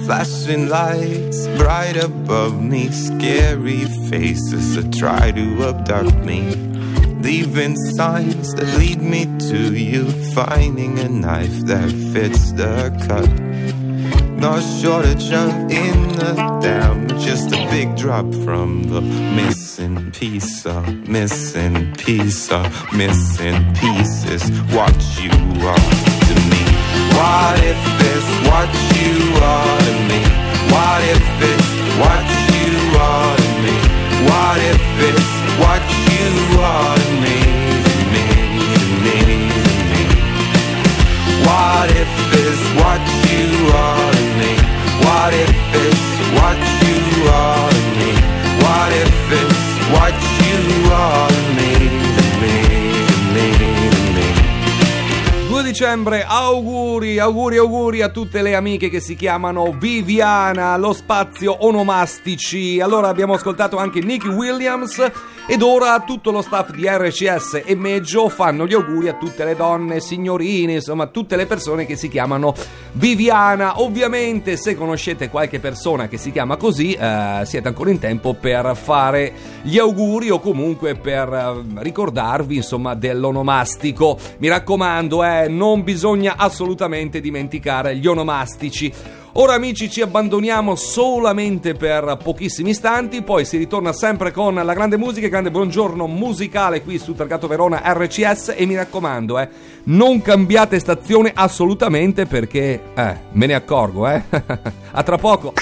flashing lights bright above me, scary faces that try to abduct me, leaving signs that lead me to you, finding a knife that fits the cut. No shortage of in the dam, just a big drop from the missing piece, a missing piece, a missing pieces. What you are to me. What if it's what you are to me? What if it's what you are to me? What if it's what you are to me? To me, to me, to me. What if it's what you are to me? What if it's what you are to me? What if it's what you are to me? To me, to me, to me. due dicembre, auguri, auguri, auguri a tutte le amiche che si chiamano Viviana, lo spazio onomastici. Allora abbiamo ascoltato anche Nicky Williams ed ora tutto lo staff di R C S e Meggio fanno gli auguri a tutte le donne, signorine, insomma tutte le persone che si chiamano Viviana. Ovviamente se conoscete qualche persona che si chiama così eh, siete ancora in tempo per fare gli auguri o comunque per eh, ricordarvi insomma dell'onomastico. Mi raccomando, eh, non bisogna assolutamente dimenticare gli onomastici. Ora amici ci abbandoniamo solamente per pochissimi istanti, poi si ritorna sempre con la grande musica, grande buongiorno musicale qui su Targato Verona R C S e mi raccomando, eh, non cambiate stazione assolutamente perché, eh, me ne accorgo, eh. A tra poco.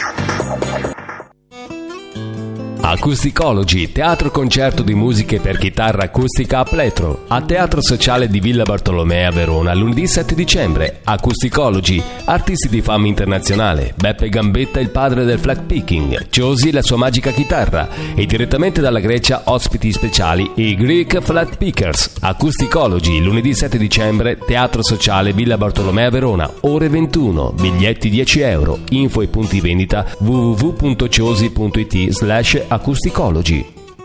Acousticology, teatro concerto di musiche per chitarra acustica a pletro, a Teatro Sociale di Villa Bartolomea a Verona, lunedì sette dicembre. Acousticology, artisti di fama internazionale, Beppe Gambetta il padre del flat picking, Josie la sua magica chitarra e direttamente dalla Grecia ospiti speciali i Greek Flat Pickers. Acousticology, lunedì sette dicembre, Teatro Sociale Villa Bartolomea a Verona, ore ventuno, biglietti dieci euro, info e punti vendita w w w punto ciosi punto i t slash Acousticology.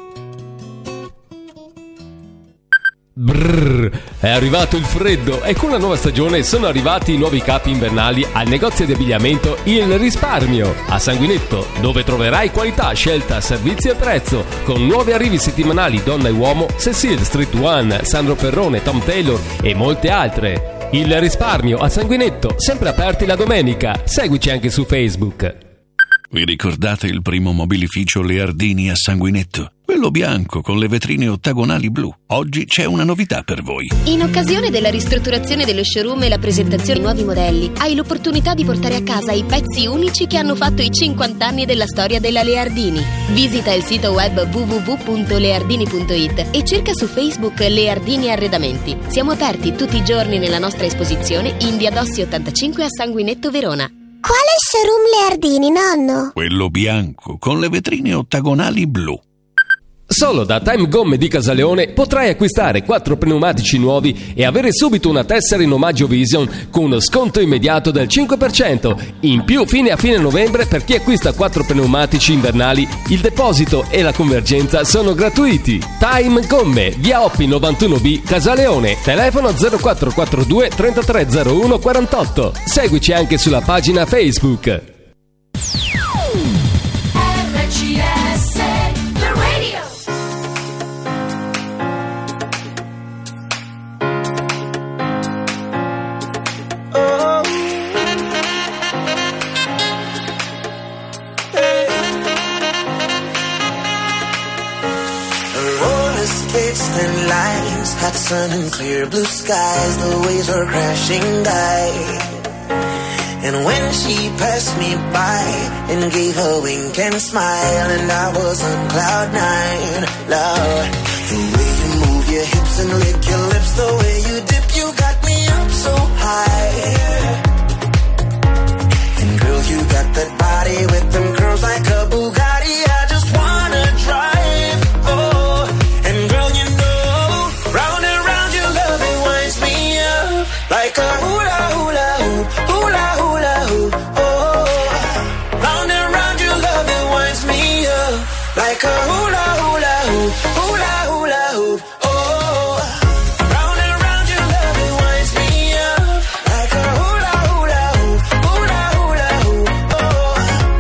Brrr, è arrivato il freddo e con la nuova stagione sono arrivati i nuovi capi invernali al negozio di abbigliamento Il Risparmio a Sanguinetto, dove troverai qualità, scelta, servizio e prezzo con nuovi arrivi settimanali donna e uomo, Cecil, Street One, Sandro Perrone, Tom Taylor e molte altre. Il Risparmio a Sanguinetto, sempre aperti la domenica. Seguici anche su Facebook. Vi ricordate il primo mobilificio Leardini a Sanguinetto? Quello bianco con le vetrine ottagonali blu. Oggi c'è una novità per voi. In occasione della ristrutturazione dello showroom e la presentazione di nuovi modelli, hai l'opportunità di portare a casa i pezzi unici che hanno fatto i cinquanta anni della storia della Leardini. Visita il sito web w w w punto leardini punto i t e cerca su Facebook Leardini Arredamenti. Siamo aperti tutti i giorni nella nostra esposizione in via Dossi ottantacinque a Sanguinetto Verona. Quale showroom Leardini, nonno? Quello bianco con le vetrine ottagonali blu. Solo da Time Gomme di Casaleone potrai acquistare quattro pneumatici nuovi e avere subito una tessera in omaggio Vision con uno sconto immediato del cinque per cento. In più, fine a fine novembre, per chi acquista quattro pneumatici invernali, il deposito e la convergenza sono gratuiti. Time Gomme, via Oppi novantuno B, Casaleone. Telefono zero quattro quattro due trentatré zero uno quarantotto. Seguici anche sulla pagina Facebook. Thin lines, hot sun and clear blue skies, the waves were crashing by. And when she passed me by and gave a wink and smile, and I was on cloud nine, Lord, the way you move your hips and lick your lips, the way you dip, you got me up so high. And girl, you got that body with them curls like a Bugatti, I just wanna drive, oh. And girl, you know, round and round your love, it winds me up like a hula hula hoop, hula hula hoop, oh. Round and round your love, it winds me up like a hula hula hoop, hula hula hoop, oh. Round and round your love, it winds me up like a hula hula hoop, hula hula hoop, oh.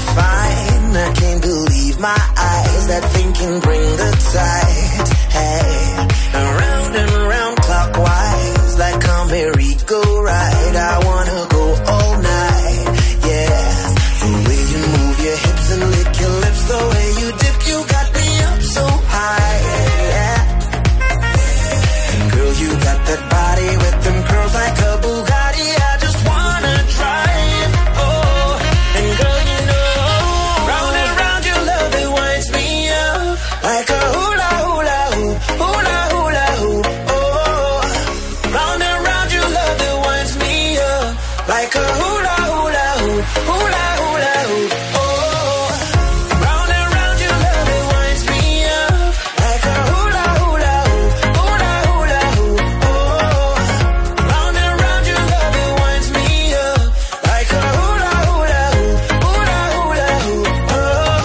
fine. I can't believe my eyes. That thing can bring the tide. Hey, around and round clockwise, like a merry-go-ride. I wanna go all night. Yeah, the way you move your hips and lick your lips, the way you dip, you got me up so high. Yeah, and girl, you got that body with them curls like a Bugatti. I just wanna drive. Oh, and girl, you know, round and round your love, it winds me up like a hula hula hoop, hula hula hoop. Oh, round and round your love, it winds me up like a hula hula hoop, hula hula hoop. Oh, round and round your love, it winds me up like a hula hula hoop, hula hula hoop. Oh, round and round your love, it winds me up like a hula hula hoop, hula hula hoop. Oh,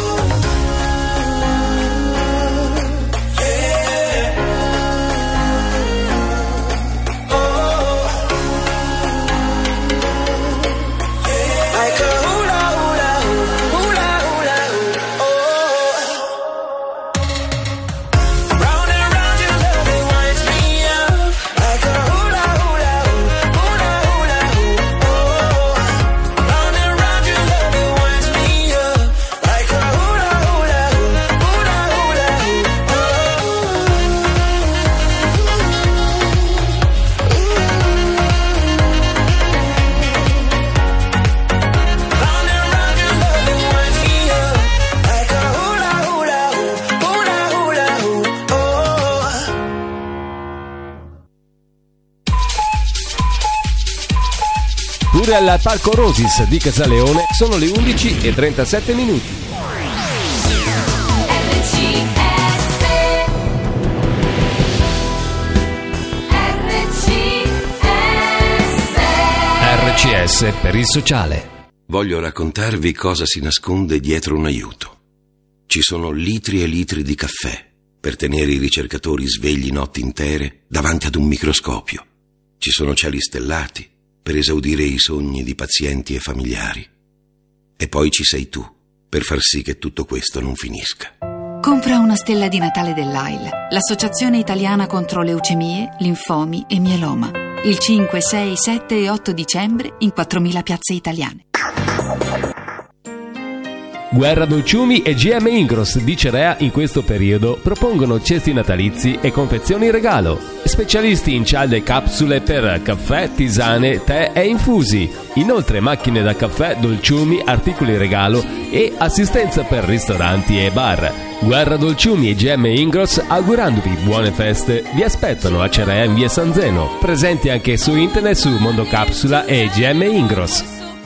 yeah. Like a hula hula hoop, hula hula hoop. Oh, round and round your love, it winds me up like a hula hula hoop, hula hula hoop. Oh, round and round your love, it winds me up like a hula hula hoop, hula hula hoop. Round and round your love, it winds me up like a hula hula hoop, hula hula hoop. Oh. Pure al Palco Rosis di Casaleone sono le undici e trentasette minuti. R C S per il sociale. Voglio raccontarvi cosa si nasconde dietro un aiuto. Ci sono litri e litri di caffè per tenere i ricercatori svegli notti intere davanti ad un microscopio. Ci sono cieli stellati per esaudire i sogni di pazienti e familiari. E poi ci sei tu per far sì che tutto questo non finisca. Compra una stella di Natale dell'A I L, l'Associazione Italiana contro leucemie, linfomi e mieloma. Il cinque, sei, sette e otto dicembre in quattromila piazze italiane. Guerra Dolciumi e G M Ingros di Cerea in questo periodo propongono cesti natalizi e confezioni regalo. Specialisti in cialde e capsule per caffè, tisane, tè e infusi. Inoltre macchine da caffè, dolciumi, articoli regalo e assistenza per ristoranti e bar. Guerra Dolciumi e G M Ingros, augurandovi buone feste, vi aspettano a Cerea in via San Zeno. Presenti anche su internet su Mondo Capsula e G M Ingros.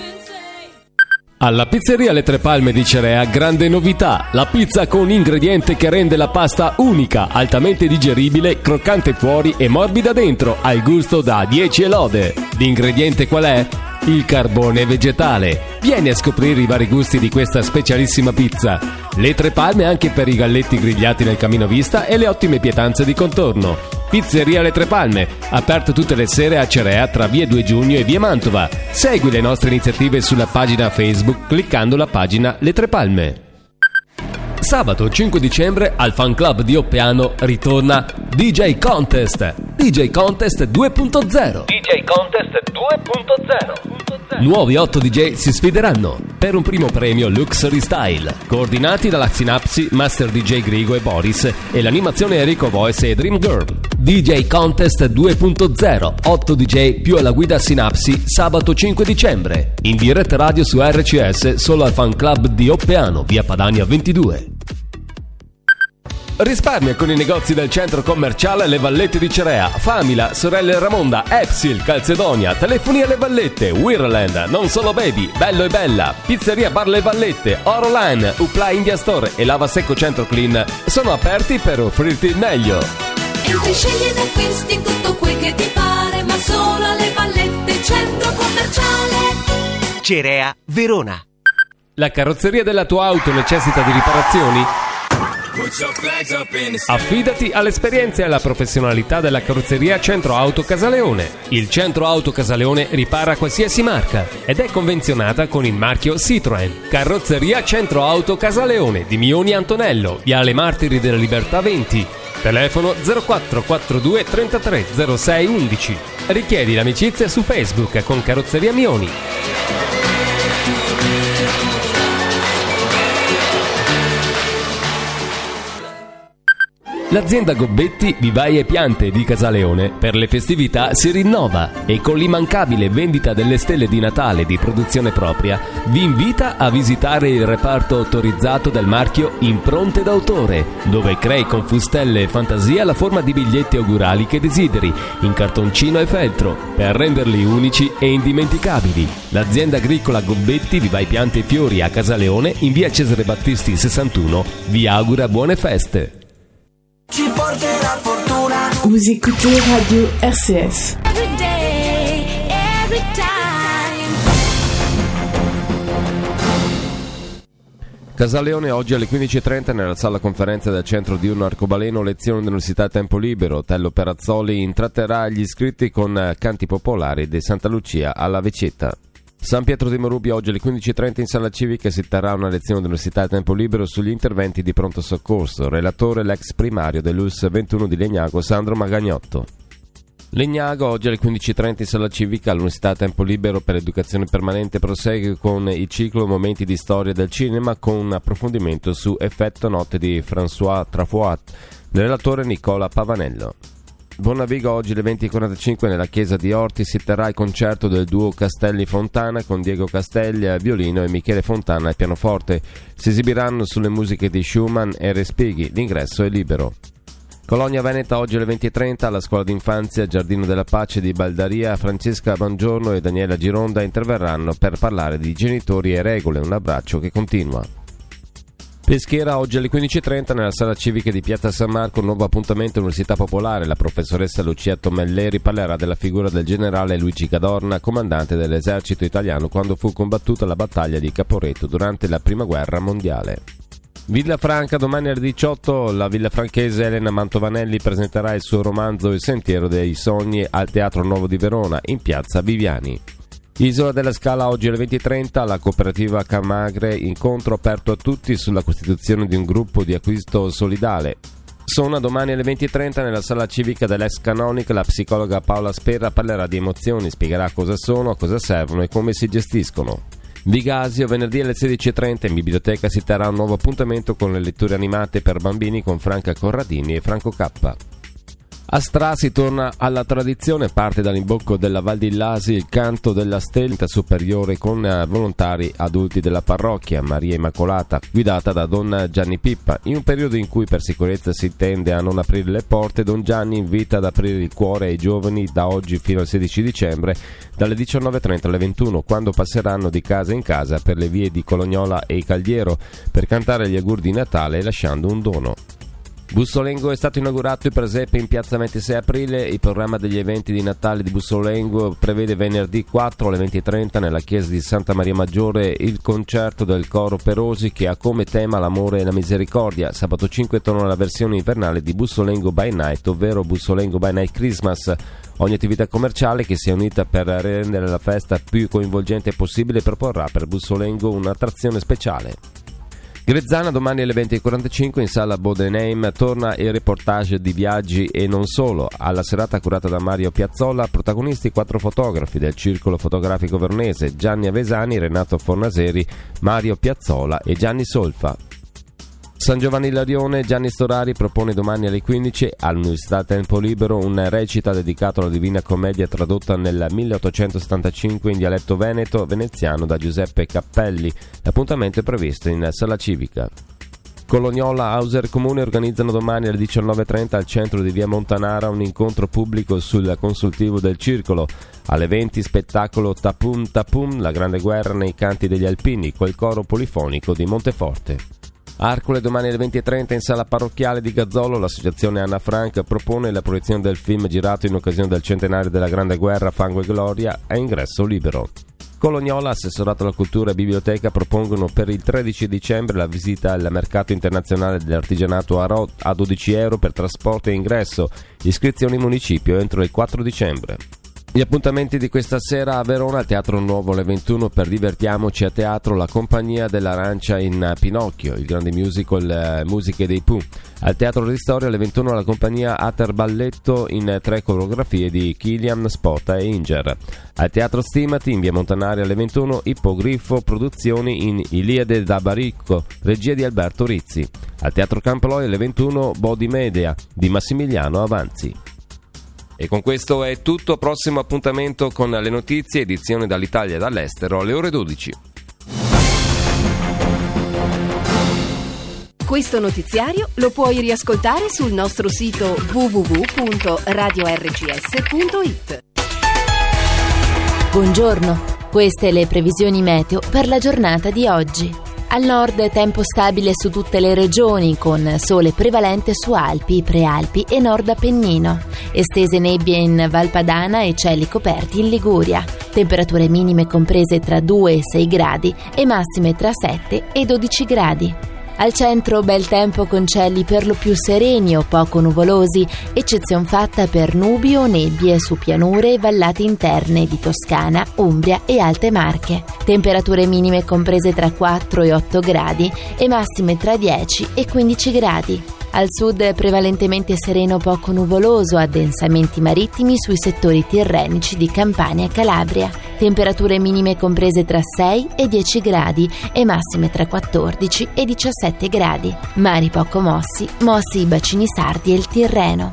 Alla pizzeria Le Tre Palme di Cerea, grande novità, la pizza con ingrediente che rende la pasta unica, altamente digeribile, croccante fuori e morbida dentro, al gusto da dieci e lode. L'ingrediente qual è? Il carbone vegetale. Vieni a scoprire i vari gusti di questa specialissima pizza. Le Tre Palme anche per i galletti grigliati nel camino vista e le ottime pietanze di contorno. Pizzeria Le Tre Palme, aperto tutte le sere a Cerea tra via due giugno e via Mantova. Segui le nostre iniziative sulla pagina Facebook cliccando la pagina Le Tre Palme. Sabato cinque dicembre al fan club di Oppiano ritorna D J Contest. D J Contest due punto zero. D J Contest due punto zero. Nuovi otto D J si sfideranno per un primo premio Luxury Style, coordinati dalla Synapsi, Master D J Grigo e Boris e l'animazione Enrico Voice e Dream Girl. D J Contest due punto zero, otto D J più alla guida Synapsi sabato cinque dicembre. In diretta radio su R C S solo al fan club di Oppiano, via Padania ventidue. Risparmia con i negozi del centro commerciale Le Vallette di Cerea, Famila, Sorelle Ramonda, Epsil, Calzedonia, Telefoni alle Vallette, Wirland, Non Solo Baby, Bello e Bella, Pizzeria Bar Le Vallette, Oroline, Upla India Store e Lava Secco Centro Clean sono aperti per offrirti il meglio. Entri, scegli ed acquisti tutto quel che ti pare, ma solo alle Vallette, centro commerciale Cerea, Verona. La carrozzeria della tua auto necessita di riparazioni? Put your flags up in the sky. Affidati all'esperienza e alla professionalità della carrozzeria Centro Auto Casaleone. Il Centro Auto Casaleone ripara qualsiasi marca ed è convenzionata con il marchio Citroën. Carrozzeria Centro Auto Casaleone di Mioni Antonello, Viale Martiri della Libertà venti. Telefono zero quattro quarantadue trentatré zero sei undici. Richiedi l'amicizia su Facebook con Carrozzeria Mioni. L'azienda Gobbetti Vivaie e Piante di Casaleone per le festività si rinnova e con l'immancabile vendita delle stelle di Natale di produzione propria vi invita a visitare il reparto autorizzato del marchio Impronte d'autore, dove crei con fustelle e fantasia la forma di biglietti augurali che desideri, in cartoncino e feltro, per renderli unici e indimenticabili. L'azienda agricola Gobbetti Vivaie Piante e Fiori a Casaleone, in via Cesare Battisti sessantuno, vi augura buone feste. Ci porterà fortuna. Vous écoutez Radio R C S. Every day, every time. Casaleone oggi alle quindici e trenta nella sala conferenze del centro diurno Arcobaleno, lezioni dell'Università Tempo Libero. Tello Perazzoli intratterà gli iscritti con canti popolari di Santa Lucia alla Vecetta. San Pietro di Morubia oggi alle quindici e trenta in sala civica si terrà una lezione dell'Università Tempo Libero sugli interventi di pronto soccorso. Relatore l'ex primario dell'U S ventuno di Legnago, Sandro Magagnotto. Legnago oggi alle quindici e trenta in sala civica all'Università Tempo Libero per Educazione Permanente prosegue con il ciclo Momenti di Storia del Cinema con un approfondimento su Effetto Notte di François Truffaut. Relatore Nicola Pavanello. Bonnavigo oggi alle venti e quarantacinque nella chiesa di Orti si terrà il concerto del duo Castelli Fontana con Diego Castelli al violino e Michele Fontana al pianoforte. Si esibiranno sulle musiche di Schumann e Respighi. L'ingresso è libero. Colonia Veneta oggi alle venti e trenta alla scuola d'infanzia Giardino della Pace di Baldaria. Francesca Bongiorno e Daniela Gironda interverranno per parlare di genitori e regole. Un abbraccio che continua. Peschiera oggi alle quindici e trenta nella sala civica di Piazza San Marco, un nuovo appuntamento Università Popolare. La professoressa Lucia Tomelleri parlerà della figura del generale Luigi Cadorna, comandante dell'esercito italiano quando fu combattuta la battaglia di Caporetto durante la prima guerra mondiale. Villafranca domani alle diciotto la villafranchese Elena Mantovanelli presenterà il suo romanzo Il sentiero dei sogni al Teatro Nuovo di Verona in Piazza Viviani. Isola della Scala oggi alle venti e trenta la cooperativa Camagre, incontro aperto a tutti sulla costituzione di un gruppo di acquisto solidale. Sona domani alle venti e trenta nella sala civica dell'ex Canonica la psicologa Paola Sperra parlerà di emozioni, spiegherà cosa sono, cosa servono e come si gestiscono. Vigasio venerdì alle sedici e trenta in biblioteca si terrà un nuovo appuntamento con le letture animate per bambini con Franca Corradini e Franco K. A Stra si torna alla tradizione, parte dall'imbocco della Val di Lasi il canto della stella superiore con volontari adulti della parrocchia Maria Immacolata, guidata da Don Gianni Pippa. In un periodo in cui per sicurezza si tende a non aprire le porte, Don Gianni invita ad aprire il cuore ai giovani da oggi fino al sedici dicembre, dalle diciannove e trenta alle ventuno, quando passeranno di casa in casa per le vie di Colognola e Caldiero per cantare gli auguri di Natale lasciando un dono. Bussolengo è stato inaugurato il presepe in piazza ventisei aprile. Il programma degli eventi di Natale di Bussolengo prevede venerdì quattro alle venti e trenta nella chiesa di Santa Maria Maggiore il concerto del coro Perosi che ha come tema l'amore e la misericordia. Sabato cinque torna la versione invernale di Bussolengo by Night, ovvero Bussolengo by Night Christmas. Ogni attività commerciale che sia unita per rendere la festa più coinvolgente possibile proporrà per Bussolengo un'attrazione speciale. Grezzana domani alle venti e quarantacinque in sala Bodenheim torna il reportage di viaggi e non solo. Alla serata curata da Mario Piazzolla, protagonisti quattro fotografi del Circolo Fotografico Veronese: Gianni Avesani, Renato Fornaseri, Mario Piazzolla e Gianni Solfa. San Giovanni Larione, Gianni Storari propone domani alle quindici all'Università Tempo Libero una recita dedicata alla Divina Commedia tradotta nel milleottocentosettantacinque in dialetto veneto veneziano da Giuseppe Cappelli. L'appuntamento è previsto in sala civica. Colognola, Auser Comune organizzano domani alle diciannove e trenta al centro di via Montanara un incontro pubblico sul consultivo del circolo. Alle venti spettacolo Tapum Tapum, la grande guerra nei canti degli alpini, col coro polifonico di Monteforte. Arcole domani alle venti e trenta in sala parrocchiale di Gazzolo l'associazione Anna Frank propone la proiezione del film girato in occasione del centenario della Grande Guerra Fango e Gloria a ingresso libero. Colognola, assessorato alla cultura e biblioteca, propongono per il tredici dicembre la visita al mercato internazionale dell'artigianato a, Ro- a dodici euro per trasporto e ingresso. Iscrizioni municipio entro il quattro dicembre. Gli appuntamenti di questa sera a Verona, al Teatro Nuovo alle ventuno per Divertiamoci a teatro, La Compagnia dell'Arancia in Pinocchio, il grande musical eh, Musiche dei Pooh. Al Teatro Ristori alle ventuno la compagnia Ater Balletto in tre coreografie di Kilian, Spota e Inger. Al Teatro Stimati in via Montanari alle ventuno Ippogrifo Produzioni in Iliade da Baricco, regia di Alberto Rizzi. Al Teatro Camploi alle ventuno Body Media di Massimiliano Avanzi. E con questo è tutto, prossimo appuntamento con le notizie, edizione dall'Italia e dall'estero alle ore dodici. Questo notiziario lo puoi riascoltare sul nostro sito w w w punto radio r c s punto i t. Buongiorno, queste le previsioni meteo per la giornata di oggi. Al nord tempo stabile su tutte le regioni, con sole prevalente su Alpi, Prealpi e Nord Appennino. Estese nebbie in Valpadana e cieli coperti in Liguria. Temperature minime comprese tra due e sei gradi e massime tra sette e dodici gradi. Al centro bel tempo con cieli per lo più sereni o poco nuvolosi, eccezion fatta per nubi o nebbie su pianure e vallate interne di Toscana, Umbria e Alte Marche. Temperature minime comprese tra quattro e otto gradi e massime tra dieci e quindici gradi. Al sud prevalentemente sereno poco nuvoloso, addensamenti marittimi sui settori tirrenici di Campania e Calabria. Temperature minime comprese tra sei e dieci gradi e massime tra quattordici e diciassette gradi. Mari poco mossi, mossi i bacini sardi e il Tirreno.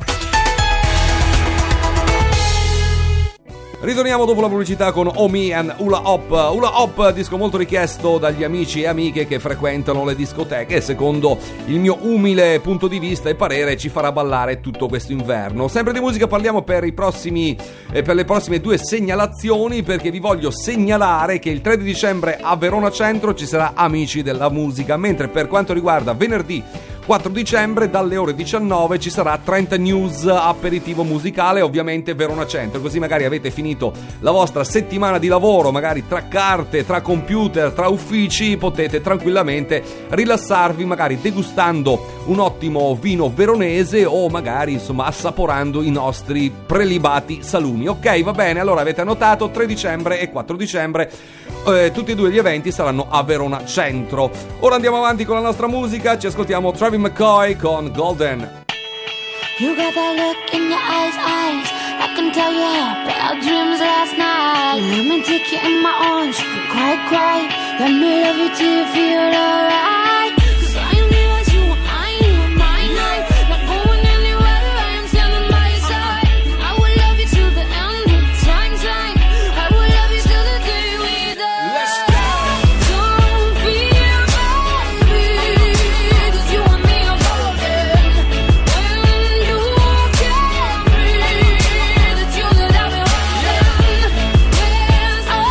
Ritorniamo dopo la pubblicità con Oh Me and Hula Hop. Hula Hop, disco molto richiesto dagli amici e amiche che frequentano le discoteche e secondo il mio umile punto di vista e parere ci farà ballare tutto questo inverno. Sempre di musica parliamo per i prossimi eh, per le prossime due segnalazioni, perché vi voglio segnalare che il tre di dicembre a Verona Centro ci sarà Amici della Musica, mentre per quanto riguarda venerdì quattro dicembre dalle ore diciannove ci sarà trenta News, aperitivo musicale, ovviamente Verona Centro, così magari avete finito la vostra settimana di lavoro, magari tra carte, tra computer, tra uffici, potete tranquillamente rilassarvi, magari degustando un ottimo vino veronese o magari insomma assaporando i nostri prelibati salumi. Ok, va bene, allora avete annotato tre dicembre e quattro dicembre, eh, tutti e due gli eventi saranno a Verona Centro. Ora andiamo avanti con la nostra musica, ci ascoltiamo Travis McCoy con Golden. You got that look in your eyes, eyes. I can tell you had bad dreams last night. Let me take you in my arms, you can cry, cry. Let me love you till you feel alright. 'Cause I am yours, you are mine, you are mine. Not going anywhere, I am standing by your side. I will love you till the end of time, time. I will love you till the day we die. Let's go. Don't fear, baby, 'cause you and me are golden. When you can breathe, it's you that I've been holding. Yes, I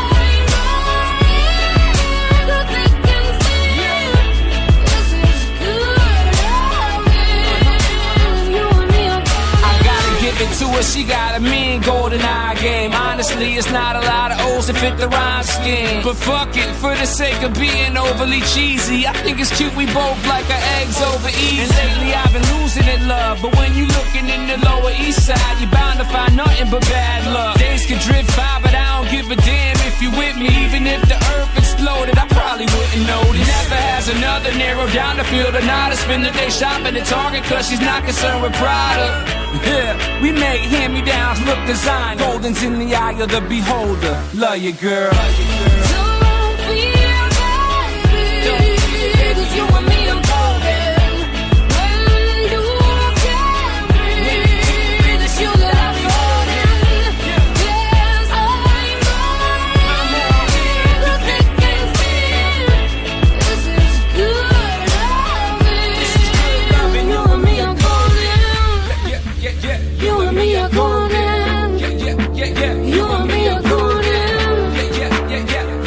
know the thick and thin. This is good loving. You and me are golden. I gotta give it to her, she got a mean golden eye game. Honestly, it's not a lot of O's that fit the rhyme scheme. But fuck it, for the sake of being overly cheesy, I think it's cute we both like our eggs over easy. And lately I've been losing it, love. But when you looking in the Lower East Side, you're bound to find nothing but bad luck. Days could drift by, but I don't give a damn if you with me. Even if the earth exploded, I probably wouldn't notice. Never has another narrow down the field or not to spend the day shopping at Target, cause she's not concerned with product. Yeah, we make hand-me-downs look design. Golden's in the eye of the beholder. Love you, girl. Don't fear, baby, 'cause you and me are golden. When you can breathe, it's you that I'll be holding. Yes, I know the thick and thin. This is good loving. You and me are golden. You and me are golden. You and me are golden.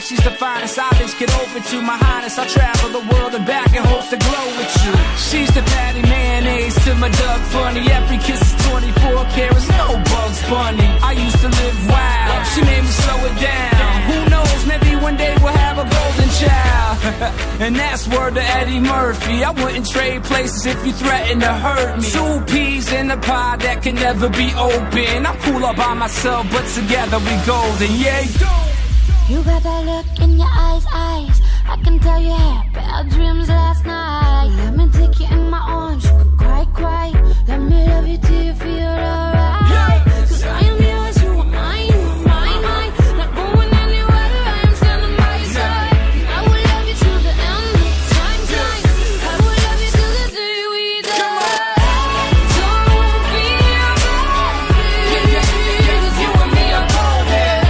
she's the finest. Eyelids get open to my highness. I travel the world and back in hopes to glow with you. She's the patty mayonnaise to my Doug Funny. Every kiss is twenty-four carats, no Bugs Bunny. I used to live wild, she made me slow it down. Who knows, maybe one day we'll have a golden child. And that's word to Eddie Murphy. I wouldn't trade places if you threaten to hurt me. Two peas in a pod that can never be open. I'm cool all by myself, but together we golden. Yeah, you got that look in your eyes, eyes. I can tell you had bad dreams last night. Let me take you in my arms, you can cry, cry. Let me love you till you feel alright. Cause I am yours, you are mine, you are mine, mine. Not going anywhere, I am standing by your side. I will love you till the end of time, time. I will love you till the day we die. Don't feel bad, cause you and me are golden.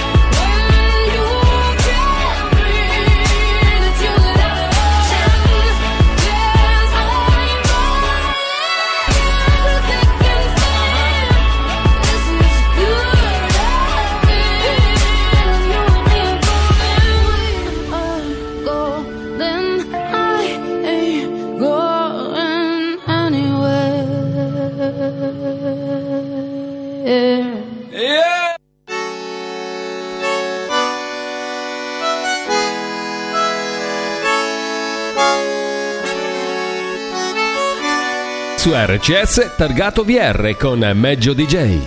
Su R C S targato V R con Meggio D J.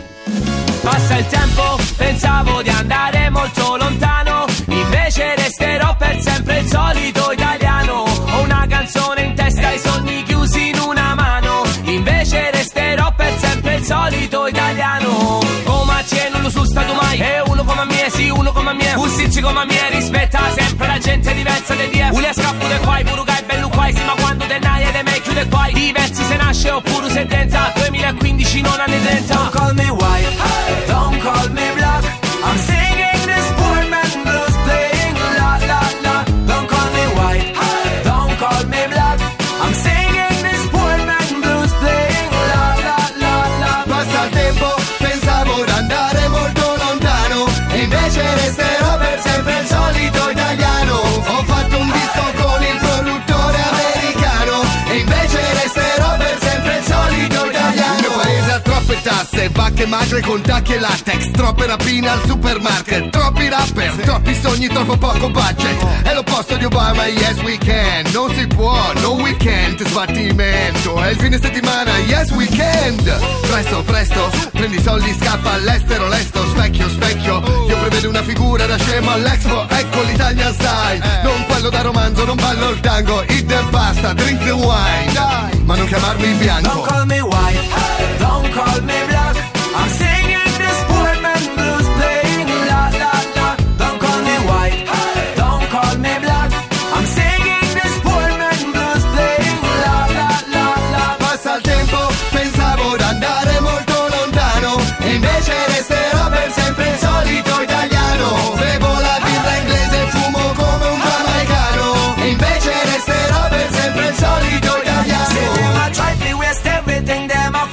Passa il tempo, pensavo di andare molto lontano, invece resterò per sempre il solito italiano. Ho una canzone in testa, i sogni chiusi in una mano, invece resterò per sempre il solito italiano. Come c'è, non lo sono stato mai, e uno come me, sì, uno come me, un sicci come me, rispetta sempre la gente diversa di te. Ule scappo de quai, pure che è bello quai, sì, ma quando te nai e te me chiude quai, diversi se nasce oppure se denta, duemilaquindici non anni trenta. Don't call me white, don't call me black, I'm singing this poor man blues, playing la la la. Don't call me white, don't call me black, I'm singing this poor man blues, playing la la la la. Passa il tempo, pensavo di andare molto lontano, invece resterò per sempre il solito italiano. Ho fatto un disco con il produttore americano, e invece resterò per sempre il solito italiano. Il mio paese ha troppe tasse, vacche magre con tacchi e latex, troppe rapine al supermarket, troppi rapper, troppi sogni, troppo poco budget. È l'opposto di Obama, yes we can. Non si può, no weekend, sbattimento. È il fine settimana, yes weekend. Presto, presto, prendi i soldi, scappa all'estero, lesto, specchio, specchio. Io prevedo una figura da scemo all'Expo, ecco l'Italian style. Non quello da romanzo, non ballo il tango, eat the pasta, drink the wine. Ma non chiamarmi bianco. Don't call me white, don't call me black, I'm singing this poor man blues, playing la la la. Don't call me white, don't call me black, I'm singing this poor man blues, playing la la la la. Passa il tempo, pensavo di andare molto lontano, e invece resterò per sempre il solito italiano. Bevo la birra inglese, fumo come un giamaicano, e invece resterò per sempre il solito italiano. Say them I try to waste everything, them I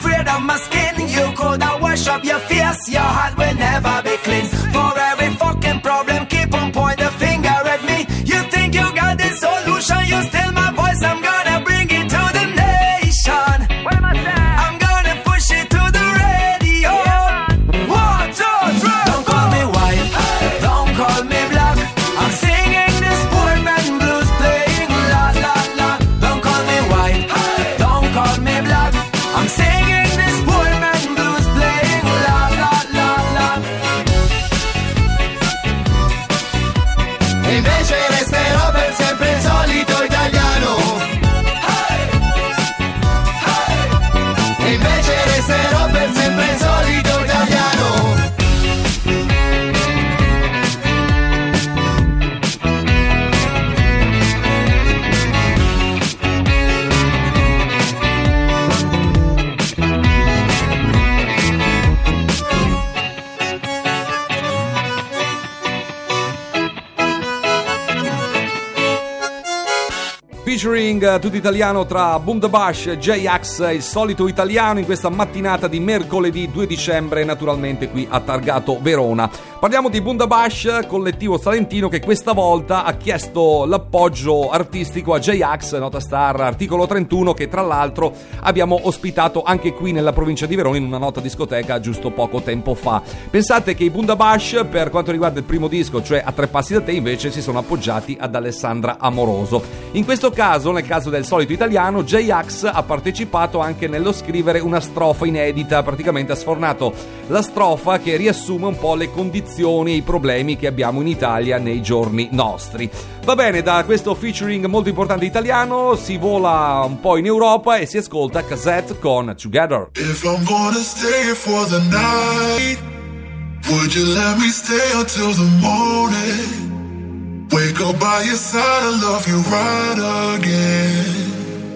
featuring uh, tutto italiano tra Boom the Bash e J-Ax, il solito italiano in questa mattinata di mercoledì due dicembre, naturalmente qui a Targato Verona. Parliamo di Boom the Bash, collettivo salentino che questa volta ha chiesto l'appoggio artistico a J-Ax, nota star Articolo trentuno, che tra l'altro abbiamo ospitato anche qui nella provincia di Verona in una nota discoteca giusto poco tempo fa. Pensate che i Boom the Bash, per quanto riguarda il primo disco, cioè A tre passi da te, invece si sono appoggiati ad Alessandra Amoroso. In questo caso, nel caso del solito italiano, J-Ax ha partecipato anche nello scrivere una strofa inedita, praticamente ha sfornato la strofa che riassume un po' le condizioni e i problemi che abbiamo in Italia nei giorni nostri. Va bene, da questo featuring molto importante italiano si vola un po' in Europa e si ascolta Cassette con Together. If I'm gonna stay for the night, would you let me stay until the morning? Wake up by your side and love you right again.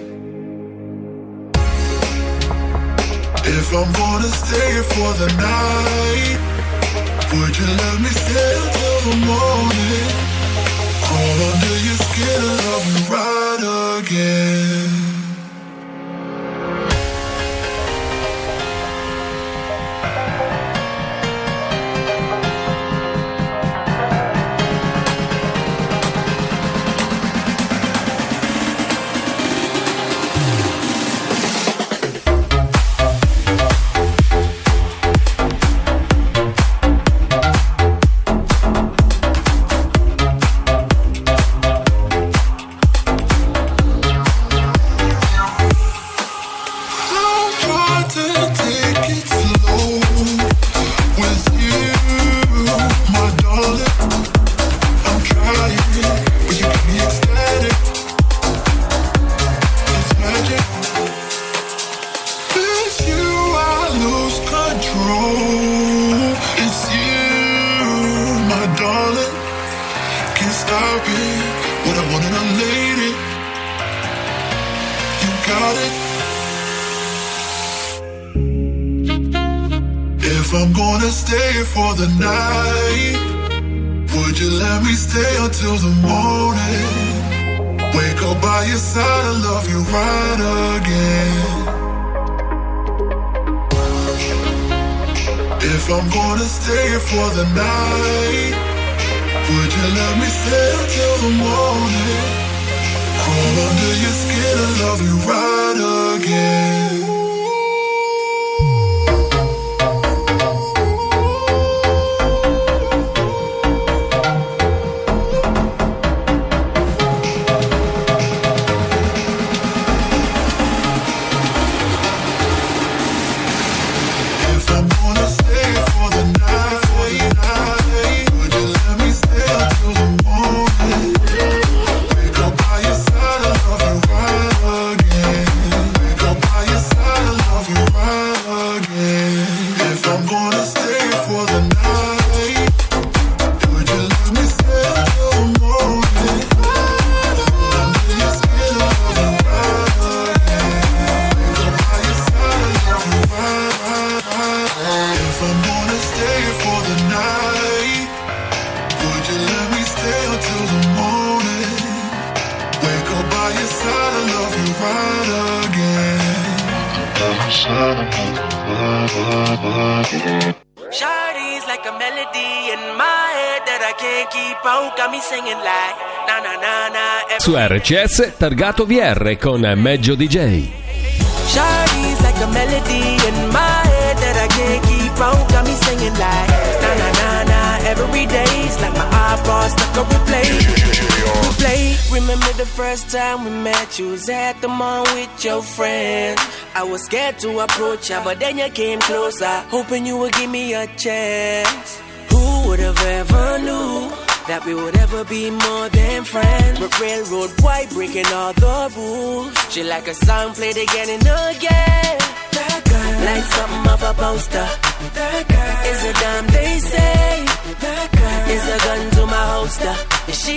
If I'm gonna stay for the night, would you let me stay until the morning? Crawl under your skin and love you right again. If I'm gonna stay for the night, would you let me stay until the morning? Wake up by your side and love you right again. If I'm gonna stay for the night, would you let me stay until the morning? Crawl under your skin and love you right again. Shawty's like a melody in my head that I can't keep out, got me singing like na na na na. Su R C S Targato V R con Meggio D J. Shawty's like a melody in my head that I can't keep out, got me singing like na na na na. Every day's like my iPod stuck on replay. Replay. Remember the first time we met, you was at the mall with your friends. I was scared to approach ya, but then you came closer, hoping you would give me a chance. Who would have ever knew that we would ever be more than friends? But railroad boy breaking all the rules. She like a song played again and again. That girl, like something off a poster. That girl is a dime they say. That girl is a gun to my holster. Is she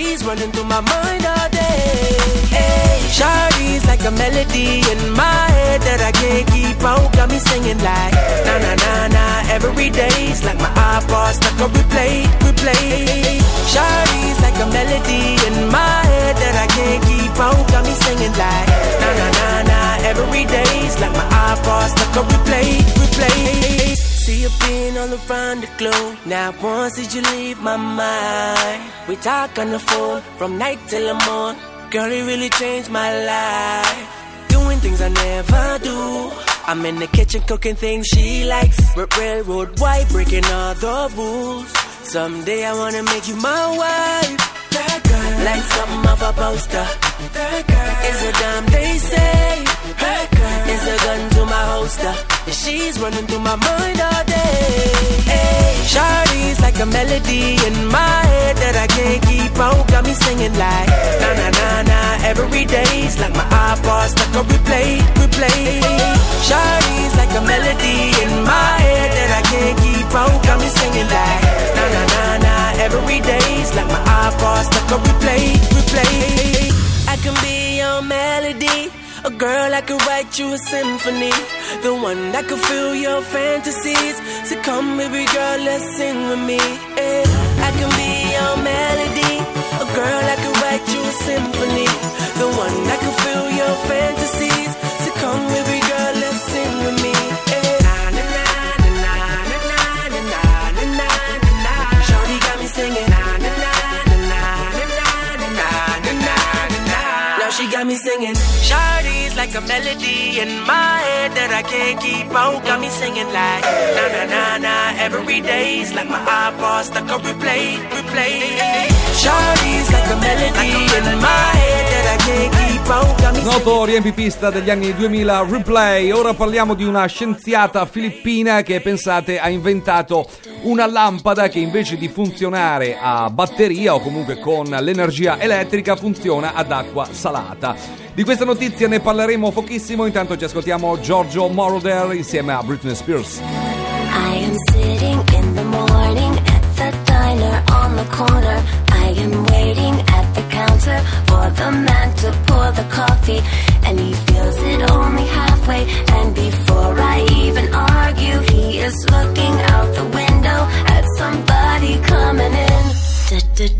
she's running through my mind all day. Hey, Shawty's like a melody in my head that I can't keep out. Got me singing like na na na na every day's like my iPod stuck on replay, replay. Shawty's like a melody in my head that I can't keep out. Got me singing like na na na na every day's like my iPod stuck on replay, replay. See you being all around the globe. Now once did you leave my mind? We talk on the phone from night till the morning. Girl, it really changed my life. Doing things I never do. I'm in the kitchen cooking things she likes. R- railroad white, breaking all the rules. Someday I wanna make you my wife. That girl, like something off a poster. That girl is a dime they say. That girl is a gun to my holster. And she's running through my mind all day. Hey, Shawty's like a melody in my head that I can't keep out. Got me singing like na na na na every day's like my iPod stuck on replay, replay. Shawty's like a melody in my head that I can't keep out. Got me singing like na na na na every day's like my iPod stuck on replay, replay. I can be your melody, a girl I could write you a symphony, the one that could fill your fantasies. So come baby girl, let's sing with me. Yeah. I can be your melody, a girl I could write you a symphony, the one that could fill your fantasies. So come baby girl, let's sing with me. Yeah. Na na na na na na na na na na na. Shawty got me singing na na na na na na na na na na. Now she got me singing. Shawty's like a melody in my head that I can't keep out. Got me singing like na na na na every day's like my iPod stuck on replay, replay. Shawty's like a melody in my head that I can't keep out. Got me Noto riempipista degli anni duemila, Replay. Ora parliamo di una scienziata filippina che, pensate, ha inventato una lampada che invece di funzionare a batteria o comunque con l'energia elettrica funziona ad acqua salata. Di questa notizia ne parleremo pochissimo, intanto ci ascoltiamo Giorgio Moroder insieme a Britney Spears. I am sitting in the morning at the diner on the corner. I am waiting at the counter for the man to pour the coffee, and he fills it only halfway. And before I even argue, he is looking out the window at somebody coming in.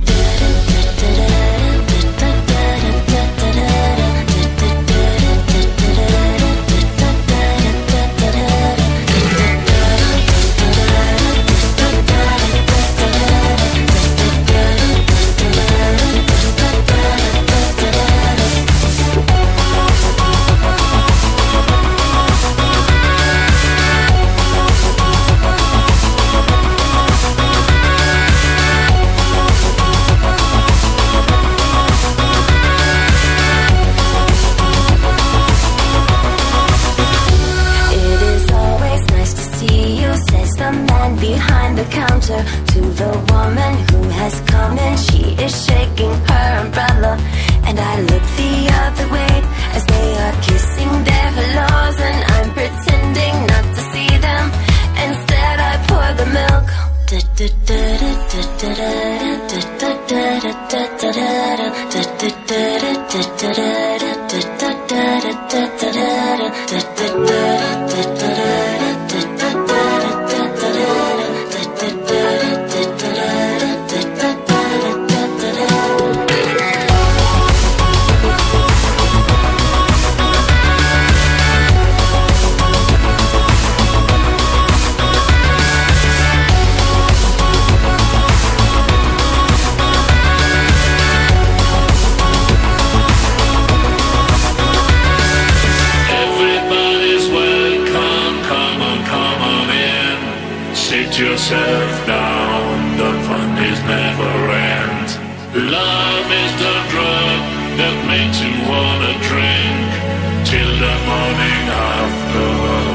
Behind the counter to the woman who has come in, she is shaking her umbrella, and I look the other way as they are kissing their hellos, and I'm pretending not to see them. Instead I pour the milk. Yourself down, the fun is never end. Love is the drug that makes you wanna drink till the morning after.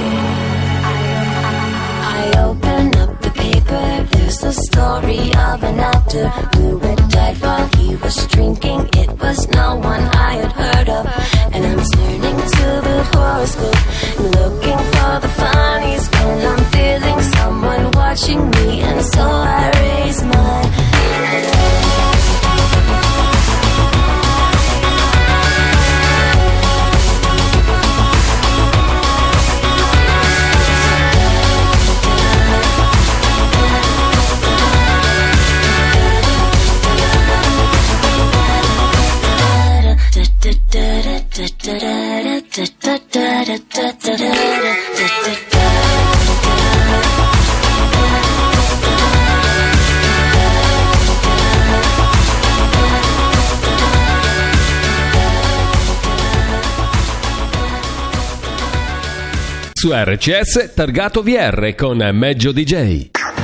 I open up the paper, there's the story of an actor who had died while he was drinking. It was no one I had heard of, and I'm turning to the horoscope, looking for the funnies when I'm feeling someone watching me, and so I raise my Su R C S targato V R con Meggio D J.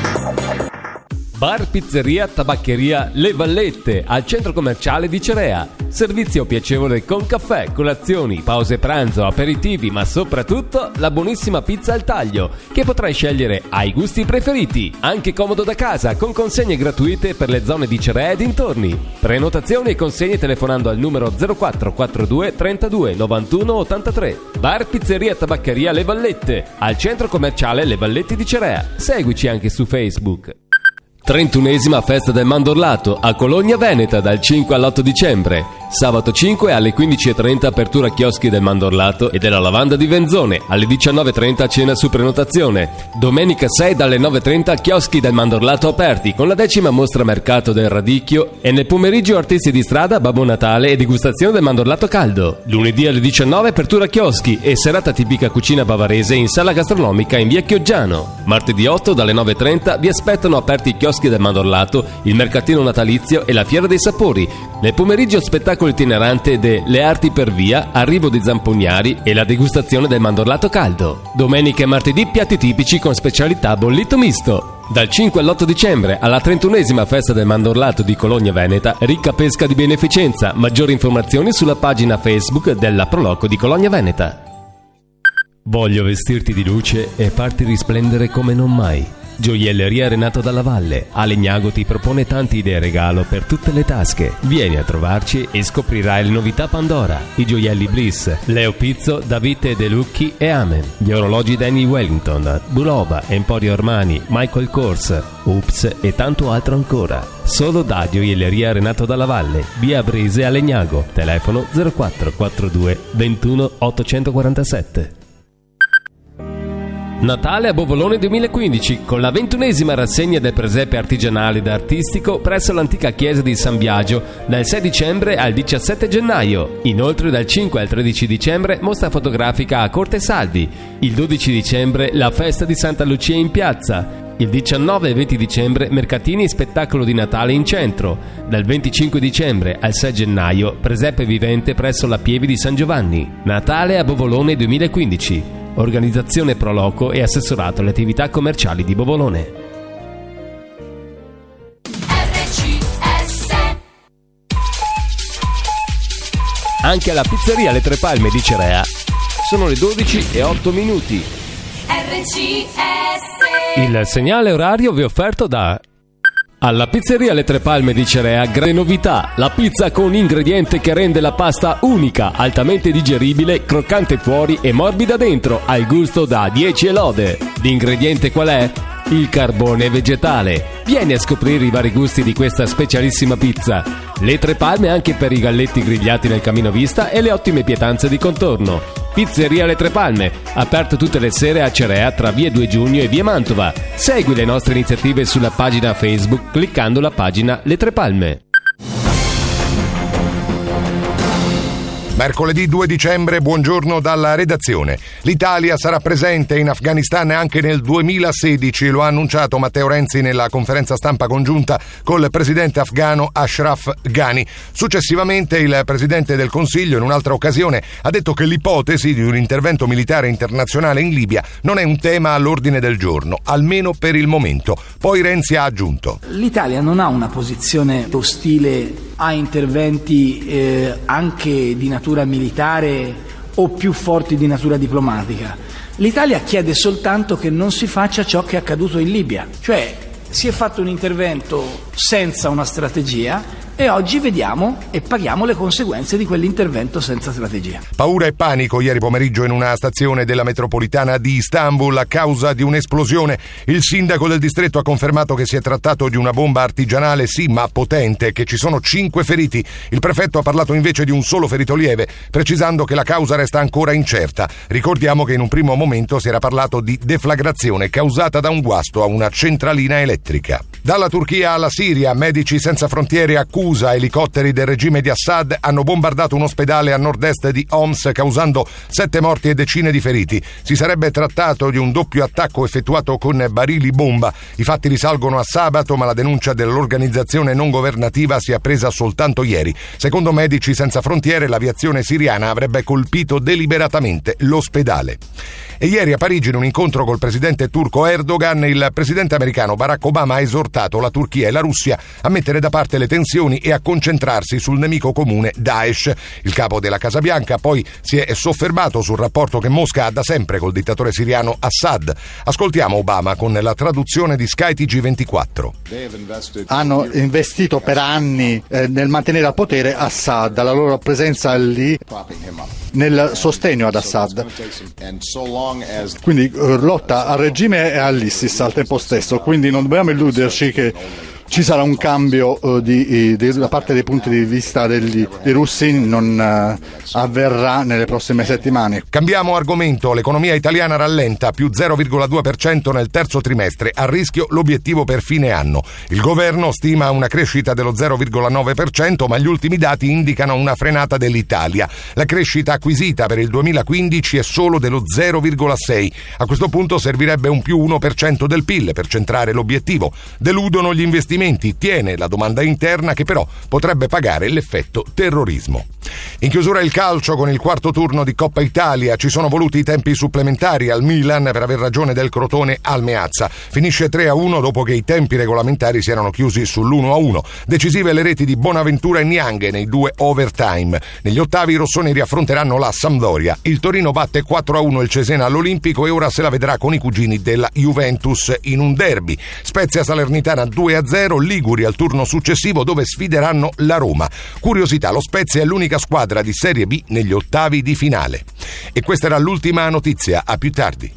Bar, pizzeria, tabaccheria Le Vallette al centro commerciale di Cerea. Servizio piacevole con caffè, colazioni, pause pranzo, aperitivi, ma soprattutto la buonissima pizza al taglio che potrai scegliere ai gusti preferiti. Anche comodo da casa con consegne gratuite per le zone di Cerea e dintorni. Prenotazioni e consegne telefonando al numero zero quattro quattrodue trentadue novantuno ottantatré. Bar, pizzeria, tabaccheria Le Vallette al centro commerciale Le Vallette di Cerea. Seguici anche su Facebook. trentunesima festa del Mandorlato a Cologna Veneta dal cinque all'otto dicembre. Sabato cinque alle quindici e trenta apertura chioschi del Mandorlato e della Lavanda di Venzone, alle diciannove e trenta cena su prenotazione. Domenica sei dalle nove e trenta chioschi del Mandorlato aperti con la decima mostra mercato del radicchio e nel pomeriggio artisti di strada, Babbo Natale e degustazione del Mandorlato caldo. Lunedì alle diciannove apertura chioschi e serata tipica cucina bavarese in sala gastronomica in via Chioggiano. Martedì otto dalle nove e trenta vi aspettano aperti i chioschi del Mandorlato, il mercatino natalizio e la fiera dei sapori. Nel pomeriggio spettacolo itinerante de Le Arti per Via, arrivo di zampognari e la degustazione del Mandorlato caldo. Domenica e martedì piatti tipici con specialità bollito misto. Dal cinque all'otto dicembre alla trentunesima festa del Mandorlato di Cologna Veneta, ricca pesca di beneficenza. Maggiori informazioni sulla pagina Facebook della Proloco di Cologna Veneta. Voglio vestirti di luce e farti risplendere come non mai. Gioielleria Renato Dalla Valle a Legnago ti propone tante idee regalo per tutte le tasche. Vieni a trovarci e scoprirai le novità Pandora, i gioielli Bliss, Leo Pizzo, Davide De Lucchi e Amen, gli orologi Danny Wellington, Buloba, Emporio Armani, Michael Kors, Ups e tanto altro ancora. Solo da Gioielleria Renato Dalla Valle, via Brese a Legnago, telefono zero quattro quattrodue ventuno ottocentoquarantasette. Natale a Bovolone duemilaquindici con la ventunesima rassegna del presepe artigianale ed artistico presso l'antica chiesa di San Biagio dal sei dicembre al diciassette gennaio. Inoltre dal cinque al tredici dicembre mostra fotografica a Corte Salvi. Il dodici dicembre la festa di Santa Lucia in piazza. Il diciannove e venti dicembre mercatini e spettacolo di Natale in centro. Dal venticinque dicembre al sei gennaio presepe vivente presso la Pieve di San Giovanni. Natale a Bovolone duemilaquindici. Organizzazione Proloco e assessorato alle attività commerciali di Bovolone. R C S. Anche alla pizzeria Le Tre Palme di Cerea sono le dodici e otto minuti. R C S. Il segnale orario vi è offerto da... Alla pizzeria Le Tre Palme di Cerea, grande novità, la pizza con ingrediente che rende la pasta unica, altamente digeribile, croccante fuori e morbida dentro, al gusto da dieci e lode. L'ingrediente qual è? Il carbone vegetale. Vieni a scoprire i vari gusti di questa specialissima pizza. Le Tre Palme anche per i galletti grigliati nel camino vista e le ottime pietanze di contorno. Pizzeria Le Tre Palme, aperto tutte le sere a Cerea tra via due giugno e via Mantova. Segui le nostre iniziative sulla pagina Facebook cliccando la pagina Le Tre Palme. Mercoledì due dicembre, buongiorno dalla redazione. L'Italia sarà presente in Afghanistan anche nel duemilasedici, lo ha annunciato Matteo Renzi nella conferenza stampa congiunta col presidente afghano Ashraf Ghani. Successivamente il presidente del Consiglio in un'altra occasione ha detto che l'ipotesi di un intervento militare internazionale in Libia non è un tema all'ordine del giorno, almeno per il momento. Poi Renzi ha aggiunto: l'Italia non ha una posizione ostile a interventi eh, anche di natura militare o più forti di natura diplomatica. L'Italia chiede soltanto che non si faccia ciò che è accaduto in Libia, cioè si è fatto un intervento senza una strategia e oggi vediamo e paghiamo le conseguenze di quell'intervento senza strategia. Paura e panico ieri pomeriggio in una stazione della metropolitana di Istanbul a causa di un'esplosione. Il sindaco del distretto ha confermato che si è trattato di una bomba artigianale, sì, ma potente, che ci sono cinque feriti. Il prefetto ha parlato invece di un solo ferito lieve, precisando che la causa resta ancora incerta. Ricordiamo che in un primo momento si era parlato di deflagrazione causata da un guasto a una centralina elettrica. Dalla Turchia alla Siria Siria, Medici Senza Frontiere accusa elicotteri del regime di Assad hanno bombardato un ospedale a nord-est di Homs causando sette morti e decine di feriti. Si sarebbe trattato di un doppio attacco effettuato con barili bomba. I fatti risalgono a sabato, ma la denuncia dell'organizzazione non governativa si è presa soltanto ieri. Secondo Medici Senza Frontiere, l'aviazione siriana avrebbe colpito deliberatamente l'ospedale. E ieri a Parigi, in un incontro col presidente turco Erdogan, il presidente americano Barack Obama ha esortato la Turchia e la Russia a mettere da parte le tensioni e a concentrarsi sul nemico comune Daesh. Il capo della Casa Bianca poi si è soffermato sul rapporto che Mosca ha da sempre col dittatore siriano Assad. Ascoltiamo Obama con la traduzione di Sky T G ventiquattro. Hanno investito per anni eh, nel mantenere al potere Assad, la loro presenza lì nel sostegno ad Assad. Quindi eh, lotta al regime e all'ISIS al tempo stesso, quindi non dobbiamo illuderci che ci sarà un cambio uh, di, di, da parte dei punti di vista degli, dei russi, non uh, avverrà nelle prossime settimane. Cambiamo argomento, l'economia italiana rallenta, più zero virgola due per cento nel terzo trimestre, a rischio l'obiettivo per fine anno. Il governo stima una crescita dello zero virgola nove per cento, ma gli ultimi dati indicano una frenata dell'Italia. La crescita acquisita per il duemilaquindici è solo dello zero virgola sei. A questo punto servirebbe un più uno per cento del P I L per centrare l'obiettivo. Deludono gli investimenti. Tiene la domanda interna che però potrebbe pagare l'effetto terrorismo. In chiusura il calcio con il quarto turno di Coppa Italia. Ci sono voluti i tempi supplementari al Milan per aver ragione del Crotone al Meazza. Finisce tre a uno dopo che i tempi regolamentari si erano chiusi sull'uno a uno. Decisive le reti di Bonaventura e Nianghe nei due overtime. Negli ottavi i rossoneri affronteranno la Sampdoria. Il Torino batte quattro a uno il Cesena all'Olimpico e ora se la vedrà con i cugini della Juventus in un derby. Spezia Salernitana due a zero. Liguri al turno successivo dove sfideranno la Roma. Curiosità, lo Spezia è l'unica squadra di Serie B negli ottavi di finale. E questa era l'ultima notizia, a più tardi.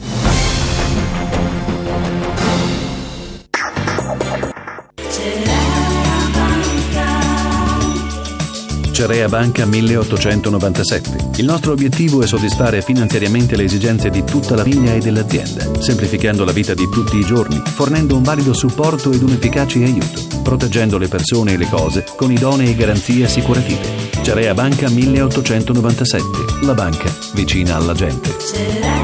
Cerea Banca milleottocentonovantasette. Il nostro obiettivo è soddisfare finanziariamente le esigenze di tutta la famiglia e dell'azienda, semplificando la vita di tutti i giorni, fornendo un valido supporto ed un efficace aiuto, proteggendo le persone e le cose con idonee garanzie assicurative. Cerea Banca milleottocentonovantasette. La banca vicina alla gente.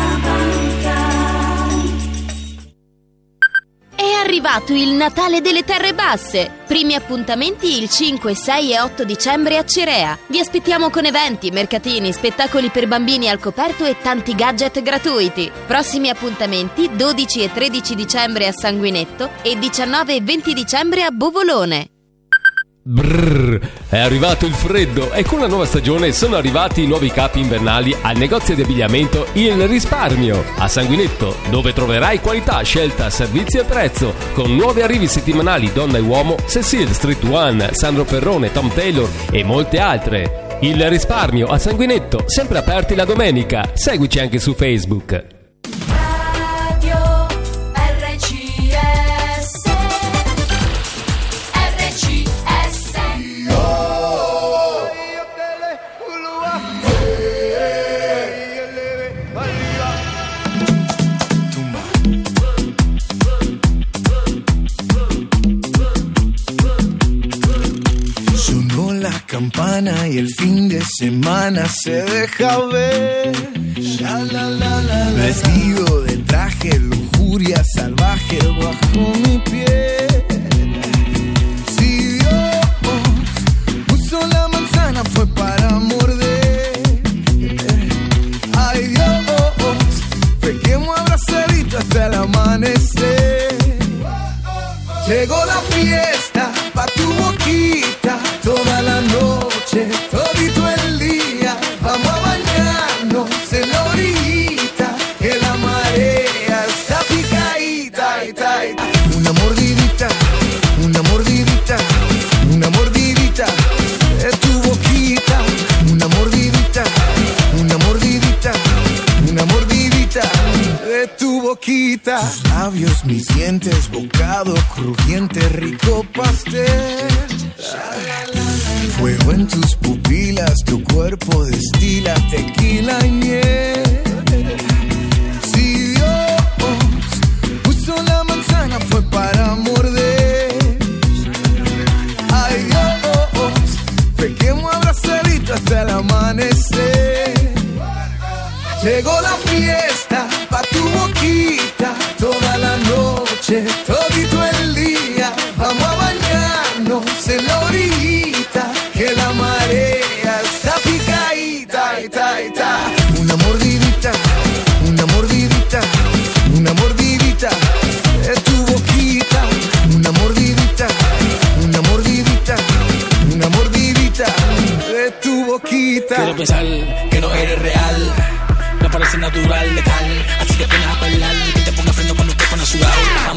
È arrivato il Natale delle Terre Basse. Primi appuntamenti il cinque, sei e otto dicembre a Cirea. Vi aspettiamo con eventi, mercatini, spettacoli per bambini al coperto e tanti gadget gratuiti. Prossimi appuntamenti dodici e tredici dicembre a Sanguinetto e diciannove e venti dicembre a Bovolone. Brrr, è arrivato il freddo e con la nuova stagione sono arrivati i nuovi capi invernali al negozio di abbigliamento Il Risparmio a Sanguinetto, dove troverai qualità, scelta, servizio e prezzo, con nuovi arrivi settimanali donna e uomo, Cecil, Street One, Sandro Perrone, Tom Taylor e molte altre. Il Risparmio a Sanguinetto, sempre aperti la domenica. Seguici anche su Facebook. Campana y el fin de semana se deja ver. Vestido de traje, lujuria salvaje bajo mi piel. Si Dios puso la manzana fue para morder. Ay Dios, pequemos abrazadito hasta el amanecer. Llegó la fiesta pa' tu boquita. Toda la noche, todito el día, vamos a bañarnos en la orillita, que la marea está picadita, ita, ita. Una mordidita, una mordidita, una mordidita de tu boquita, una mordidita, una mordidita, una mordidita de tu boquita. Tus labios, mis dientes, bocado crujiente, rico pastel. Fuego en tus pupilas, tu cuerpo destila tequila y miel. Si Dios puso la manzana fue para morder.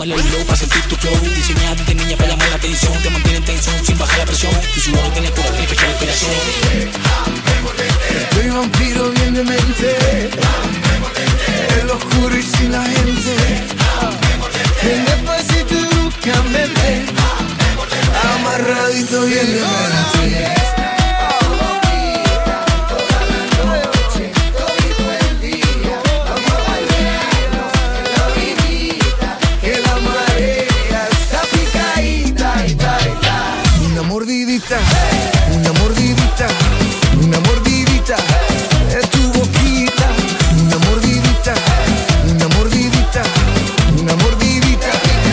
muévelo el low para sentir tu flow. Diseñado de niña para llamar la atención. Te mantiene en tensión sin bajar la presión. Tu sudor tiene cura, gripe y respiración. Estoy vampiro bien de mente, en lo oscuro y sin la gente. Ven despacito y búscame, amarradito bien de mente. Una mordidita, una mordidita, una mordidita, es tu boquita. Una mordidita, una mordidita, una mordidita.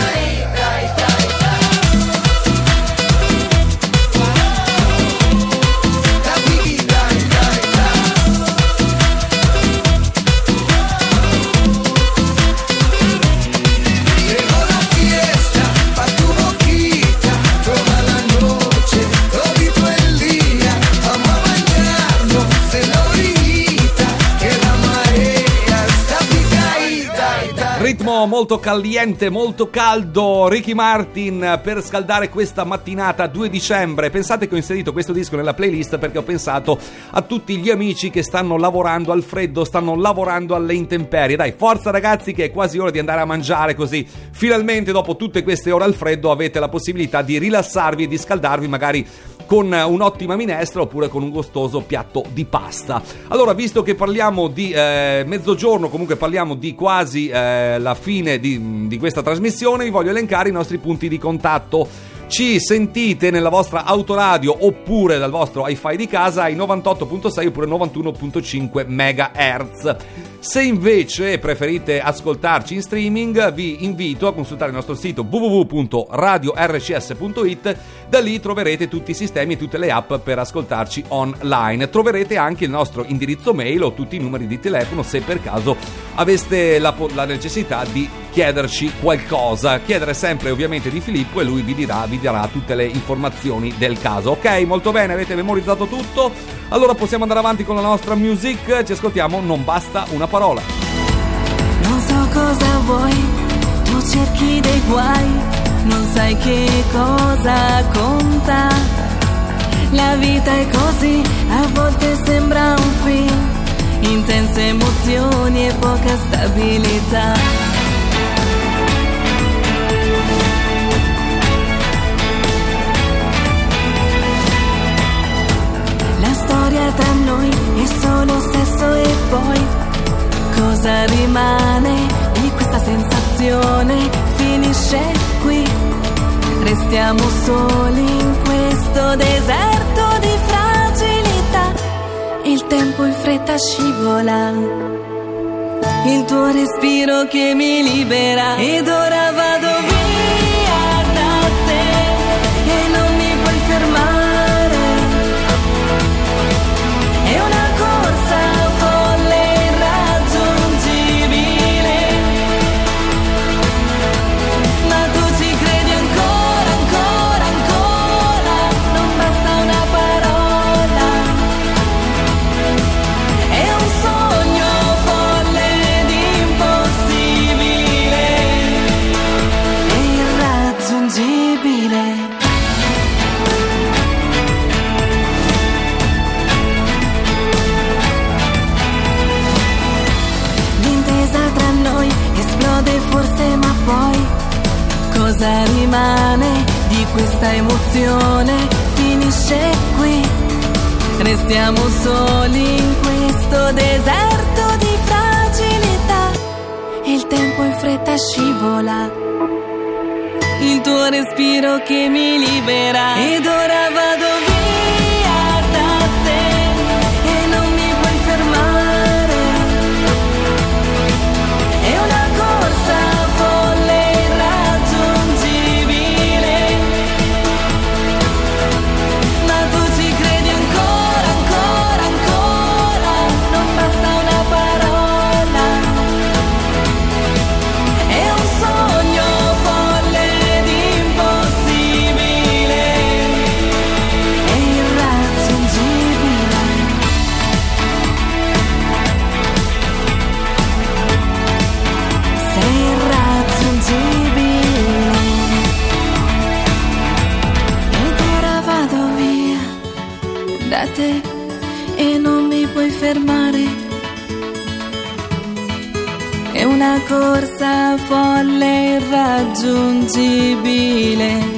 Llegó la fiesta pa' tu boquita, toda la noche, todito el día. Vamos a bañarnos en la orillita, que la marea está picadita. Ritmo molto caliente, molto caldo. Ricky Martin per scaldare questa mattinata due dicembre. Pensate che ho inserito questo disco nella playlist perché ho pensato a tutti gli amici che stanno lavorando al freddo, stanno lavorando alle intemperie. Dai, forza ragazzi, che è quasi ora di andare a mangiare, così finalmente dopo tutte queste ore al freddo avete la possibilità di rilassarvi e di scaldarvi magari con un'ottima minestra oppure con un gustoso piatto di pasta. Allora, visto che parliamo di eh, mezzogiorno, comunque parliamo di quasi eh, la fine di, di questa trasmissione, vi voglio elencare i nostri punti di contatto. Ci sentite nella vostra autoradio oppure dal vostro hi-fi di casa ai novantotto virgola sei oppure novantuno virgola cinque megahertz. Se invece preferite ascoltarci in streaming, vi invito a consultare il nostro sito w w w punto radio r c s punto i t. Da lì troverete tutti i sistemi e tutte le app per ascoltarci online. Troverete anche il nostro indirizzo mail o tutti i numeri di telefono se per caso aveste la, la necessità di chiederci qualcosa. Chiedere sempre ovviamente di Filippo e lui vi dirà, vi darà tutte le informazioni del caso. Ok, molto bene, avete memorizzato tutto? Allora possiamo andare avanti con la nostra music. Ci ascoltiamo Non basta una parola. Non so cosa vuoi, tu cerchi dei guai, non sai che cosa conta. La vita è così, a volte sembra un film, intense emozioni e poca stabilità. La storia tra noi è solo sesso e poi cosa rimane di questa sensazione? Finisce qui, restiamo soli in questo deserto di fragilità. Il tempo in fretta scivola, il tuo respiro che mi libera. Ed ora vado via da te e non mi puoi fermare. È una corsa folle e irraggiungibile, ma tu ci credi ancora, ancora, ancora. Non basta una parola, è un sogno folle ed impossibile e irraggiungibile. Esplode forse, ma poi cosa rimane di questa emozione? Finisce qui, restiamo soli in questo deserto di fragilità. Il tempo in fretta scivola, il tuo respiro che mi libera. Ed ora vado via da te e non mi puoi fermare. È una corsa folle e irraggiungibile, ma tu ci credi ancora, ancora, ancora. Non basta una parola, è un sogno folle ed impossibile e te e non mi puoi fermare. È una corsa folle e irraggiungibile.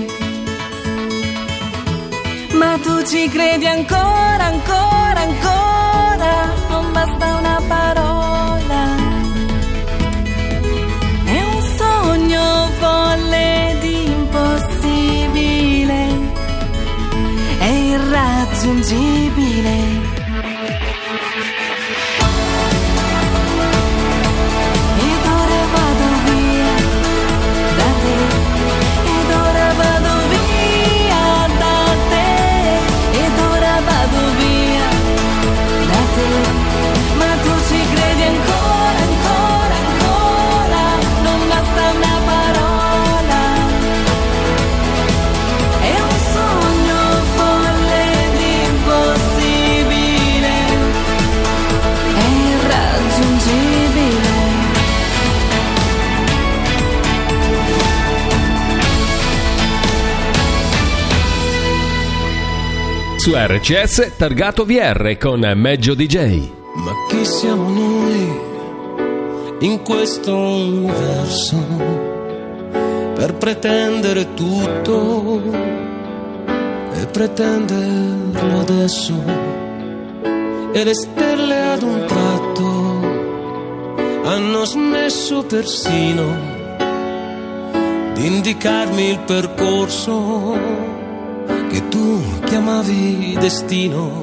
Ma tu ci credi ancora, ancora, ancora, non basta una parola. È un sogno folle ed impossibile, è irraggiungibile. Ed ora vado via da te, ed ora vado via da te, ed ora vado via da te, ma tu ci credi ancora, ancora, ancora, non basta una parola. È un sogno folle ed impossibile, è irraggiungibile. Su R C S targato V R con Meggio D J. Ma chi siamo noi in questo universo per pretendere tutto e pretenderlo adesso? E le stelle ad un tratto hanno smesso persino di indicarmi il percorso che tu chiamavi destino.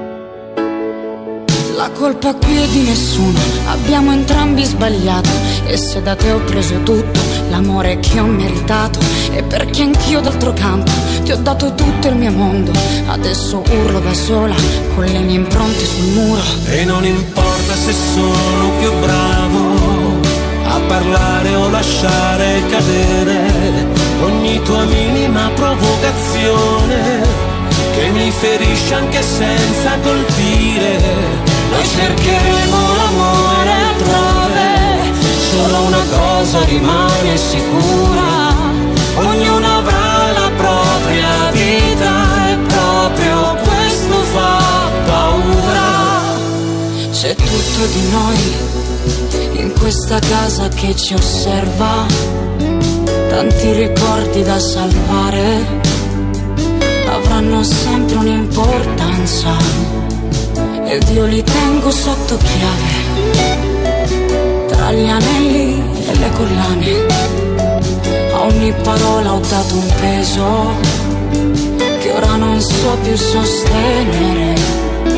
La colpa qui è di nessuno, abbiamo entrambi sbagliato. E se da te ho preso tutto, l'amore che ho meritato, e perché anch'io d'altro canto ti ho dato tutto il mio mondo. Adesso urlo da sola con le mie impronte sul muro. E non importa se sono più bravo a parlare o lasciare cadere ogni tua minima provocazione che mi ferisce anche senza colpire. Noi cercheremo l'amore altrove, solo una cosa rimane sicura: ognuno avrà la propria vita e proprio questo fa paura. C'è tutto di noi in questa casa che ci osserva, tanti ricordi da salvare avranno sempre un'importanza, ed io li tengo sotto chiave, tra gli anelli e le collane. A ogni parola ho dato un peso che ora non so più sostenere.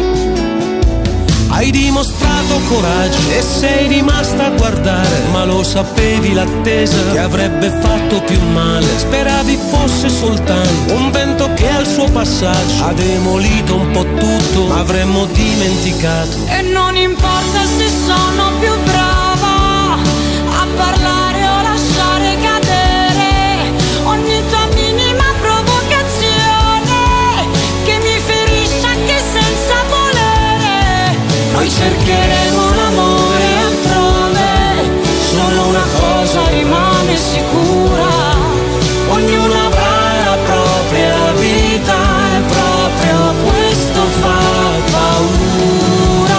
Hai dimostrato coraggio e sei rimasta a guardare, ma lo sapevi l'attesa ti avrebbe fatto più male. Speravi fosse soltanto un vento che al suo passaggio ha demolito un po' tutto, ma avremmo dimenticato. E non importa se sono più brava a parlare o lasciare cadere ogni tua minima provocazione che mi ferisce anche senza volere. Noi cercheremo l'amore altrove, solo una cosa rimane sicura: ognuno avrà la propria vita e proprio questo fa paura.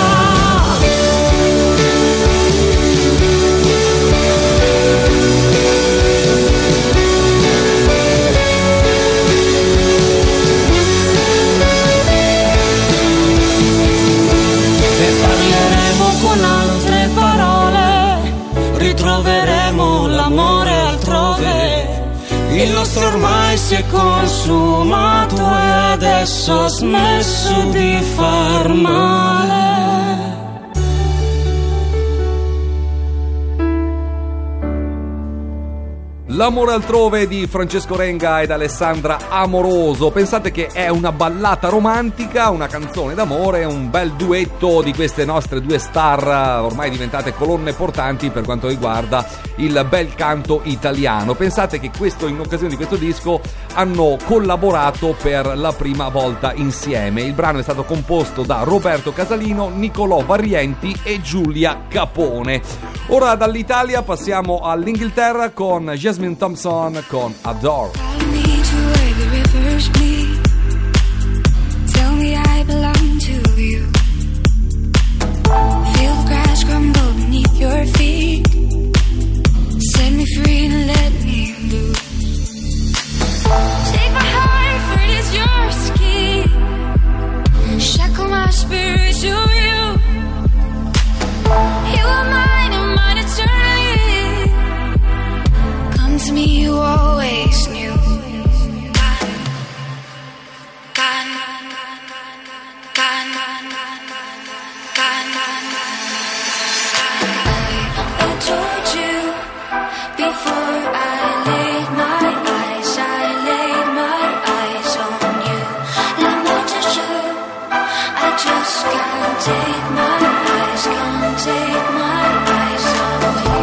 Ritroveremo l'amore altrove, il nostro ormai si è consumato e adesso ha smesso di far male. L'amore altrove di Francesco Renga ed Alessandra Amoroso. Pensate che è una ballata romantica, una canzone d'amore, un bel duetto di queste nostre due star ormai diventate colonne portanti per quanto riguarda il bel canto italiano. Pensate che questo, in occasione di questo disco, hanno collaborato per la prima volta insieme. Il brano è stato composto da Roberto Casalino, Nicolò Varienti e Giulia Capone. Ora dall'Italia passiamo all'Inghilterra con Jasmine Thompson con Adore. Tell me I belong your feet. Set me free and let me loose. Take my heart, for it is yours to keep. Shackle my spirit to you. You are mine and mine eternally. Come to me, you always knew. Gone, gone, gone, gone, gone. I told you before I laid my eyes, I laid my eyes on you. La magie, I just can't take my eyes, can't take my eyes off you.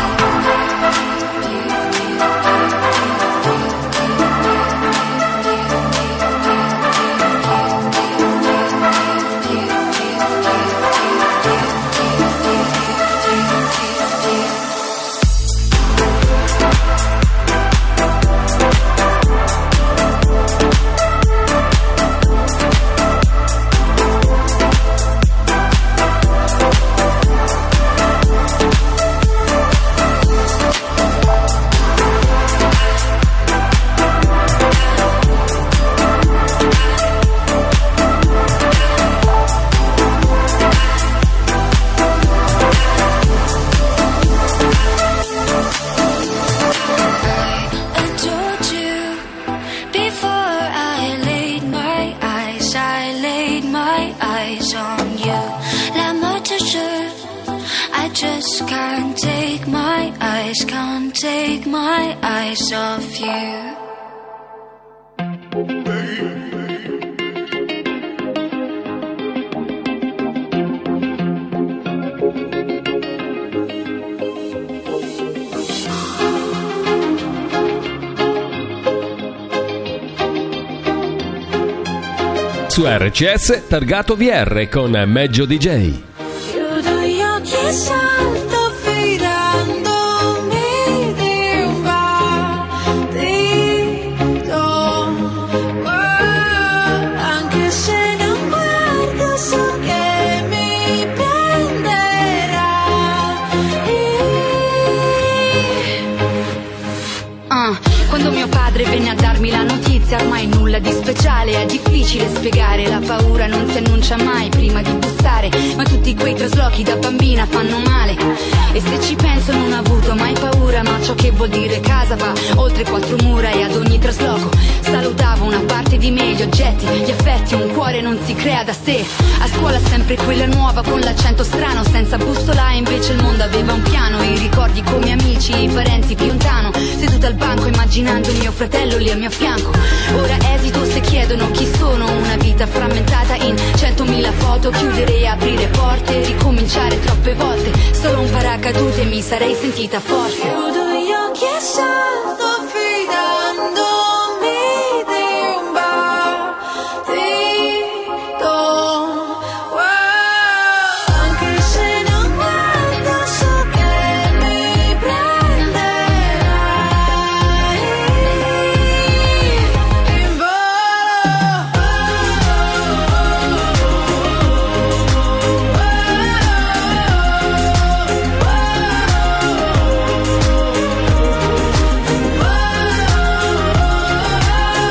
Take my eyes off you. Su R C S Targato V R con Meggio D J. Chiudo gli occhi e salto fidandomi di un battito. Oh, anche se non guardo so che mi prenderà. Ah, quando mio padre venne a darmi la notizia, ormai nulla di speciale, è difficile spiegare, la paura non si annuncia mai prima di bussare, ma tutti quei traslochi da bambina fanno male, e se ci penso non ho avuto mai paura, ma ciò che vuol dire casa va oltre quattro mura, e ad ogni trasloco salutavo una parte di me, gli oggetti, gli affetti, un cuore non si crea da sé, a scuola sempre quella nuova con l'accento strano, senza bussola, e invece il mondo aveva un piano, i ricordi come amici, i parenti più lontano, seduta al banco immaginando mio fratello lì a mio fianco, ora esito se chiedono chi sono, una vita frammentata in centomila foto, chiudere e aprire porte, ricominciare troppe volte, solo un paracadute mi sarei sentita forte. Chiudo gli occhi e salto fidandomi.